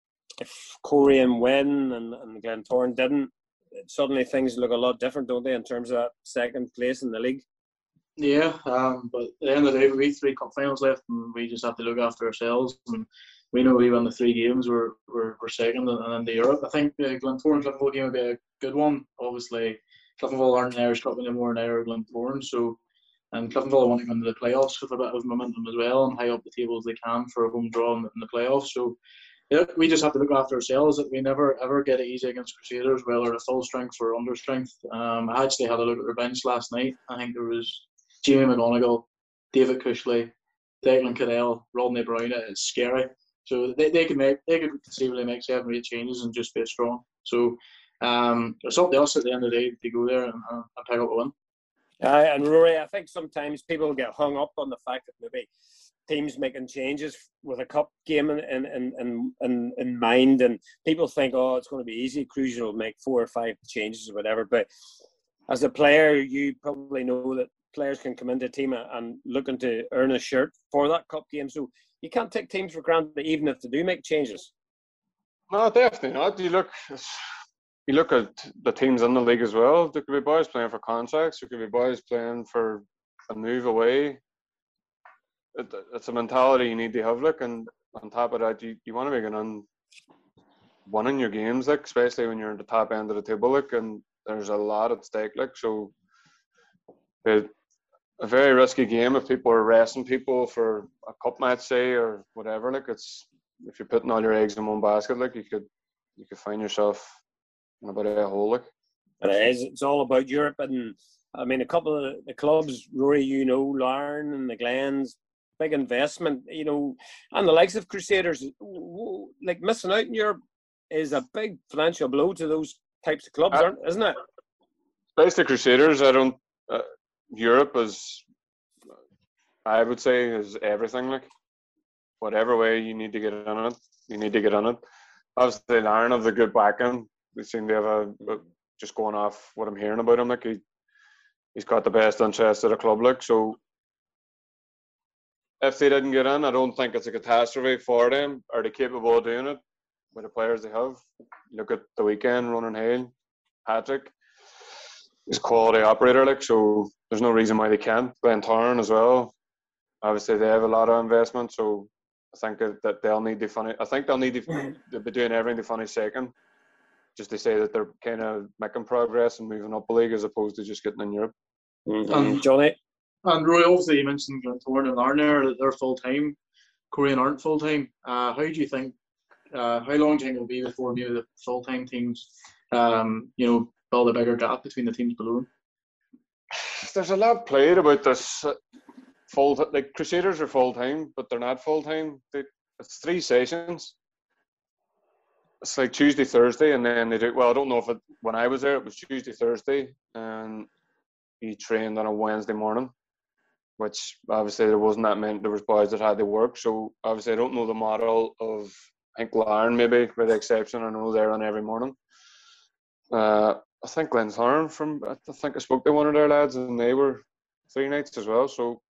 Speaker 1: if Korean win and, and Glentoran didn't, suddenly things look a lot different, don't they, in terms of that second place in the league?
Speaker 4: Yeah, um, but at the end of the day, we have three cup finals left, and we just have to look after ourselves. And we know we won the three games, we're we're, we're second, and in the Europe, I think the Glentoran Cliftonville game would be a good one. Obviously, Cliftonville aren't an Irish Cup anymore, now are Glentoran, so and Cliftonville want to go into the playoffs with a bit of momentum as well, and high up the table as they can for a home draw in the playoffs. So yeah, we just have to look after ourselves. That we never ever get it easy against Crusaders, whether at full strength or under strength. Um, I actually had a look at their bench last night. I think there was Jamie McGonigal, David Cushley, Declan Cadell, Rodney Brown. It's scary. So they, they could make they could conceivably make seven or eight changes and just be strong. So Um, there's something else at the end of the day to go there and, and pick up a win.
Speaker 1: Uh, and Rory, I think sometimes people get hung up on the fact that maybe teams making changes with a cup game in in, in, in, in mind, and people think, oh, it's going to be easy. Crucial will make four or five changes or whatever. But as a player, you probably know that players can come into a team and looking to earn a shirt for that cup game. So you can't take teams for granted, even if they do make changes.
Speaker 5: No, definitely not. You look, you look at the teams in the league as well. There could be boys playing for contracts. There could be boys playing for a move away. It, it's a mentality you need to have. Like, and on top of that, you, you want to be going on winning your games, like, especially when you're at the top end of the table, like, and there's a lot at stake, like. So it, a very risky game if people are resting people for a cup match, say, or whatever. Like, it's, if you're putting all your eggs in one basket, like, you could you could find yourself in a bit of a hole, like.
Speaker 1: And it is. It's all about Europe, and I mean, a couple of the clubs, Rory, you know, Larne and the Glens, big investment, you know, and the likes of Crusaders, like, missing out in Europe is a big financial blow to those types of clubs, aren't, isn't it?
Speaker 5: Especially Crusaders, I don't. Uh, Europe is, I would say, is everything. Like, whatever way you need to get in it, you need to get in it. Obviously, Larne have the good backing. They seem to have a, a just going off what I'm hearing about him. Like, he he's got the best interest of the club. Like, so if they didn't get in, I don't think it's a catastrophe for them. Are they capable of doing it with the players they have? Look at the weekend, Ronan Hale, Patrick. He's a quality operator, like, so there's no reason why they can't. Glentoran as well. Obviously, they have a lot of investment, so I think that they'll need to finish. I think they'll need to they'll be doing everything to finish second, just to say that they're kind of making progress and moving up the league as opposed to just getting in Europe.
Speaker 1: Mm-hmm. Um, Johnny?
Speaker 4: And Roy, obviously you mentioned Glentoran and Larne there, that they're full-time. Korean aren't full-time. Uh, how do you think, uh, how long do you think it will be before maybe the full-time teams, um, you know, build a bigger gap between the teams below them?
Speaker 5: There's a lot played about this. Full, like, Crusaders are full-time, but they're not full-time. They, it's three sessions. It's like Tuesday, Thursday, and then they do, well, I don't know if it, when I was there, it was Tuesday, Thursday, and he trained on a Wednesday morning, which obviously there wasn't that many, there was boys that had to work, so obviously I don't know the model of, I think, Larne, maybe, with the exception, I know they're on every morning. Uh, I think Glentoran, from, I think I spoke to one of their lads, and they were three nights as well, so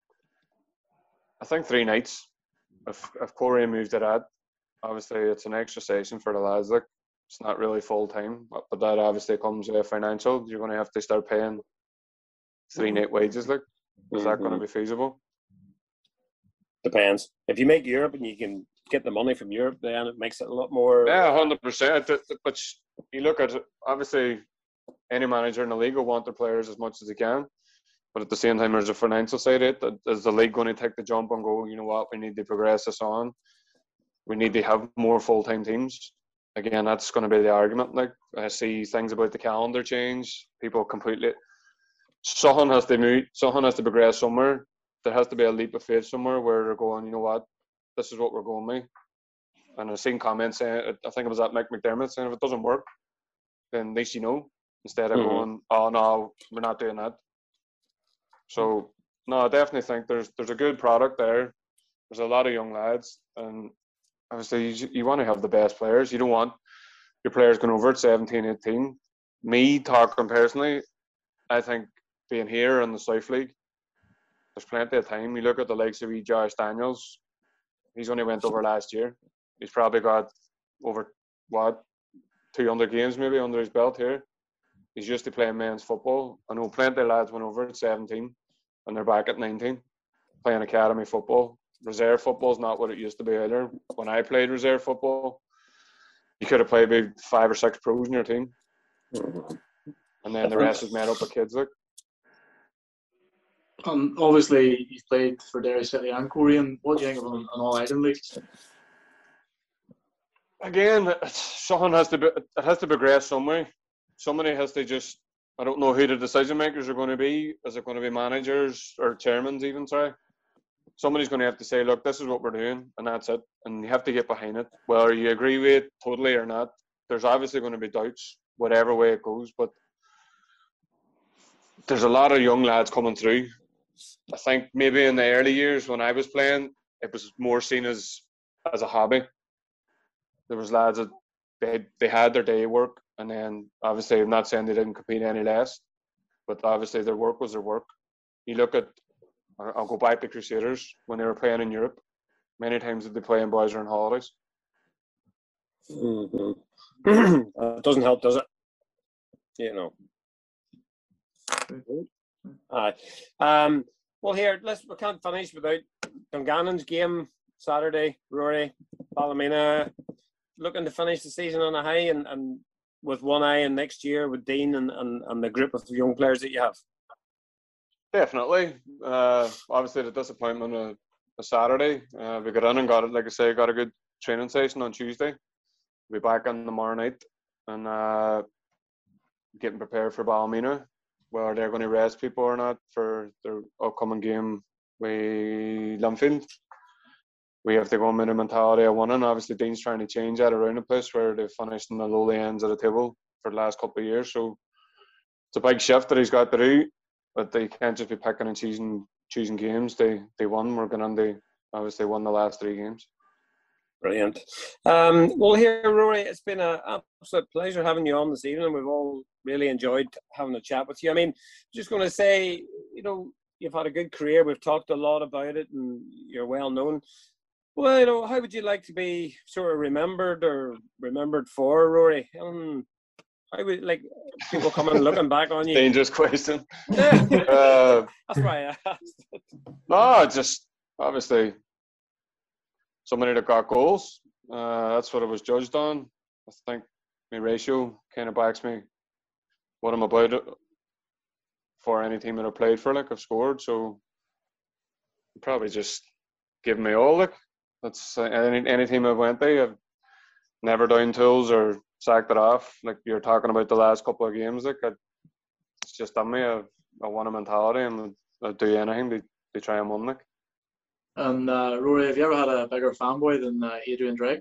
Speaker 5: I think three nights, if, if Corey moved to that. Obviously, it's an extra session for the lads. Like, it's not really full time, but, but that obviously comes with financial. You're going to have to start paying three night wages. Like, is mm-hmm. that going to be feasible?
Speaker 1: Depends. If you make Europe and you can get the money from Europe, then it makes it a lot more.
Speaker 5: Yeah, one hundred percent. But you look at, obviously, any manager in the league will want their players as much as they can. But at the same time, there's a financial side of it. Is the league going to take the jump and go, you know what, we need to progress this on? We need to have more full-time teams. Again, that's going to be the argument. Like, I see things about the calendar change. People completely... Something has to move. Something has to progress somewhere. There has to be a leap of faith somewhere where they're going, you know what, this is what we're going with. And I've seen comments saying, I think it was at Mick McDermott, saying if it doesn't work, then at least you know. Instead of mm-hmm. going, oh no, we're not doing that. So, no, I definitely think there's there's a good product there. There's a lot of young lads, and obviously you, you want to have the best players. You don't want your players going over at seventeen, eighteen. Me, talking personally, I think being here in the South League, there's plenty of time. You look at the likes of Josh Daniels, he's only went over last year. He's probably got over, what, two hundred games maybe under his belt here. He's used to playing men's football. I know plenty of lads went over at seventeen and they're back at nineteen, playing academy football. Reserve football is not what it used to be either. When I played reserve football, you could have played maybe five or six pros in your team. And then the rest is made up of kids. Like.
Speaker 4: Um, obviously, you've played for Derry City and Korean. What do you think of an All-Ireland league?
Speaker 5: Again, something has to be, it has to progress somewhere. Somebody has to just, I don't know who the decision makers are going to be. Is it going to be managers or chairmen even, sorry? Somebody's going to have to say, look, this is what we're doing, and that's it. And you have to get behind it. Whether you agree with it totally or not, there's obviously going to be doubts. whatever way it goes. But there's a lot of young lads coming through. I think maybe in the early years when I was playing, it was more seen as as a hobby. There was lads that they they had their day work, and then obviously I'm not saying they didn't compete any less, but obviously their work was their work. You look at, I'll go back to Crusaders when they were playing in Europe. Many times did they play in boys or on holidays.
Speaker 1: Mm-hmm. It doesn't help, does it? You know. Aye. Um, well, here, let's. We can't finish without Dungannon's game Saturday. Rory, Ballymena, looking to finish the season on a high, and, and with one eye in next year with Dean and, and, and the group of young players that you have.
Speaker 5: Definitely. Uh, obviously, the disappointment of, of Saturday. Uh, we got in and got it. Like I say, got a good training session on Tuesday. We'll be back in tomorrow night and uh, getting prepared for Ballymena. Whether they're going to rest people or not for their upcoming game with Linfield. We have to go in with a mentality of winning. Obviously, Dean's trying to change that around the place where they've finished in the lowly ends of the table for the last couple of years. So it's a big shift that he's got to do, but they can't just be picking and choosing choosing games. They they won. We're going to obviously won the last three games.
Speaker 1: Brilliant. Um, well, here, Rory, it's been an absolute pleasure having you on this evening. We've all really enjoyed having a chat with you. I mean, just going to say, you know, you've had a good career. We've talked a lot about it, and you're well known. Well, you know, how would you like to be sort of remembered or remembered for, Rory? Um, how would like people coming looking back on you?
Speaker 5: Dangerous question.
Speaker 1: uh, That's why I asked it.
Speaker 5: No, just obviously somebody that got goals. Uh, that's what I was judged on. I think my ratio kind of backs me what I'm about for any team that I played for. Like I've scored, so probably just give me all. Like that's uh, any any team I've went to, I've never down tools or sacked it off. Like you're talking about the last couple of games, like I, it's just done me. I, I want a mentality and I'll do anything to, to try and win. Like.
Speaker 4: And uh, Rory, have you ever had a bigger fanboy than uh, Adrian Drake?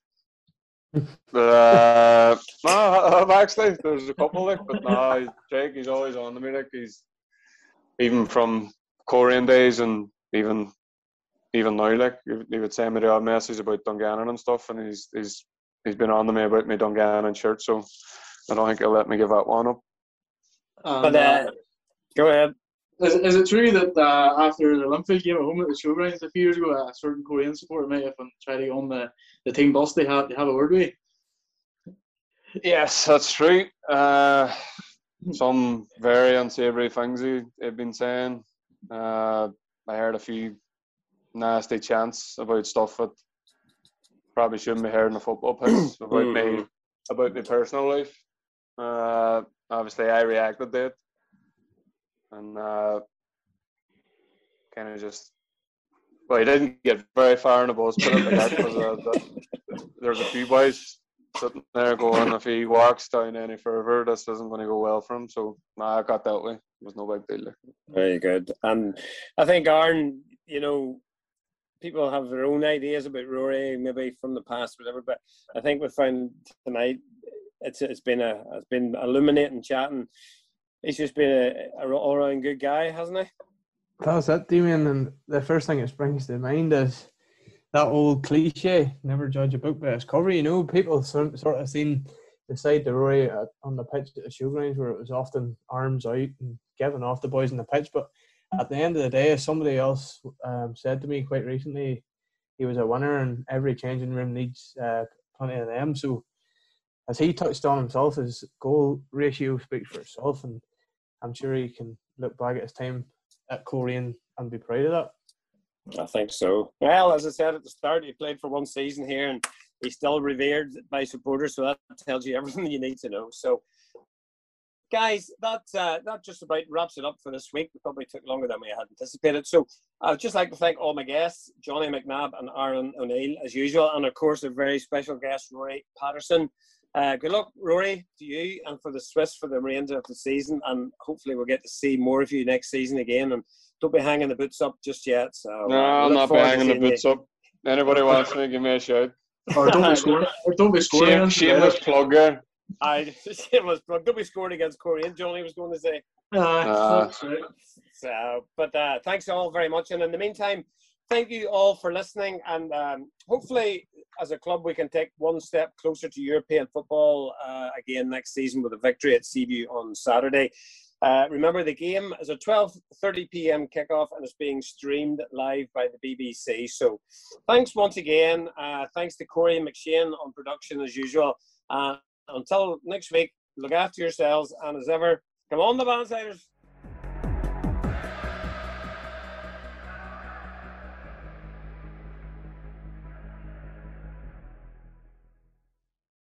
Speaker 5: uh, no, I've actually. There's a couple, like, but no, Drake, he's always on to me. Like, he's even from Korean days, and even even now, like, he would send me the odd message about Dungannon and stuff, and he's he's he's been on to me about my Dungannon shirt. So I don't think he'll let me give that one up.
Speaker 4: Um,
Speaker 1: but uh, go ahead.
Speaker 4: Is, is it true that uh, after the Linfield game at home at the Showgrounds a few years ago, a certain Korean supporter might have tried to get on the, the team bus they have, they have a word with you?
Speaker 5: Yes, that's true. Uh, some very unsavoury things he had been saying. Uh, I heard a few nasty chants about stuff that probably shouldn't be heard in the football pitch about me, about my personal life. Uh, obviously, I reacted to it. And uh, kind of just, well, he didn't get very far in the bus, put it like that, because uh, the, there's a few boys sitting there going, if he walks down any further, this isn't going to go well for him. So, nah, I got that way. It was no big deal.
Speaker 1: Very good. And I think, Aaron, you know, people have their own ideas about Rory, maybe from the past, whatever, but I think we found tonight it's it's been a it's been illuminating chatting. He's just been a, a all-around good guy, hasn't he?
Speaker 3: That's it, Damien. And the first thing that springs to mind is that old cliche, never judge a book by its cover. You know, people sort, sort of seen the side to Rory at, on the pitch at the Showgrounds where it was often arms out and giving off the boys on the pitch. But at the end of the day, as somebody else um, said to me quite recently, he was a winner and every changing room needs uh, plenty of them. So as he touched on himself, his goal ratio speaks for itself, and I'm sure he can look back at his time at Korean and be proud of that.
Speaker 1: I think so. Well, as I said at the start, he played for one season here and he's still revered by supporters, so that tells you everything you need to know. So, guys, that, uh, that just about wraps it up for this week. It probably took longer than we had anticipated. So I'd just like to thank all my guests, Johnny McNabb and Aaron O'Neill, as usual, and of course a very special guest, Rory Patterson. Uh, good luck, Rory, to you and for the Swiss for the remainder of the season, and hopefully we'll get to see more of you next season again. And don't be hanging the boots up just yet. So
Speaker 5: no, uh, I'm not be hanging the boots you. up. Anybody wants me, give me a shout.
Speaker 4: Or don't be scoring. Or don't be scoring.
Speaker 5: Shame, shameless plug there.
Speaker 1: I it was we scored against Korean. Johnny was going to say.
Speaker 4: Uh,
Speaker 5: Uh,
Speaker 1: So, but uh, thanks all very much. And in the meantime, thank you all for listening. And um, hopefully, as a club, we can take one step closer to European football uh, again next season with a victory at Seaview on Saturday. Uh, remember, the game is a twelve thirty p.m. kickoff and it's being streamed live by the B B C. So thanks once again. Uh, thanks to Corey McShane on production as usual. Uh, until next week, look after yourselves. And as ever, come on, the Bandsiders.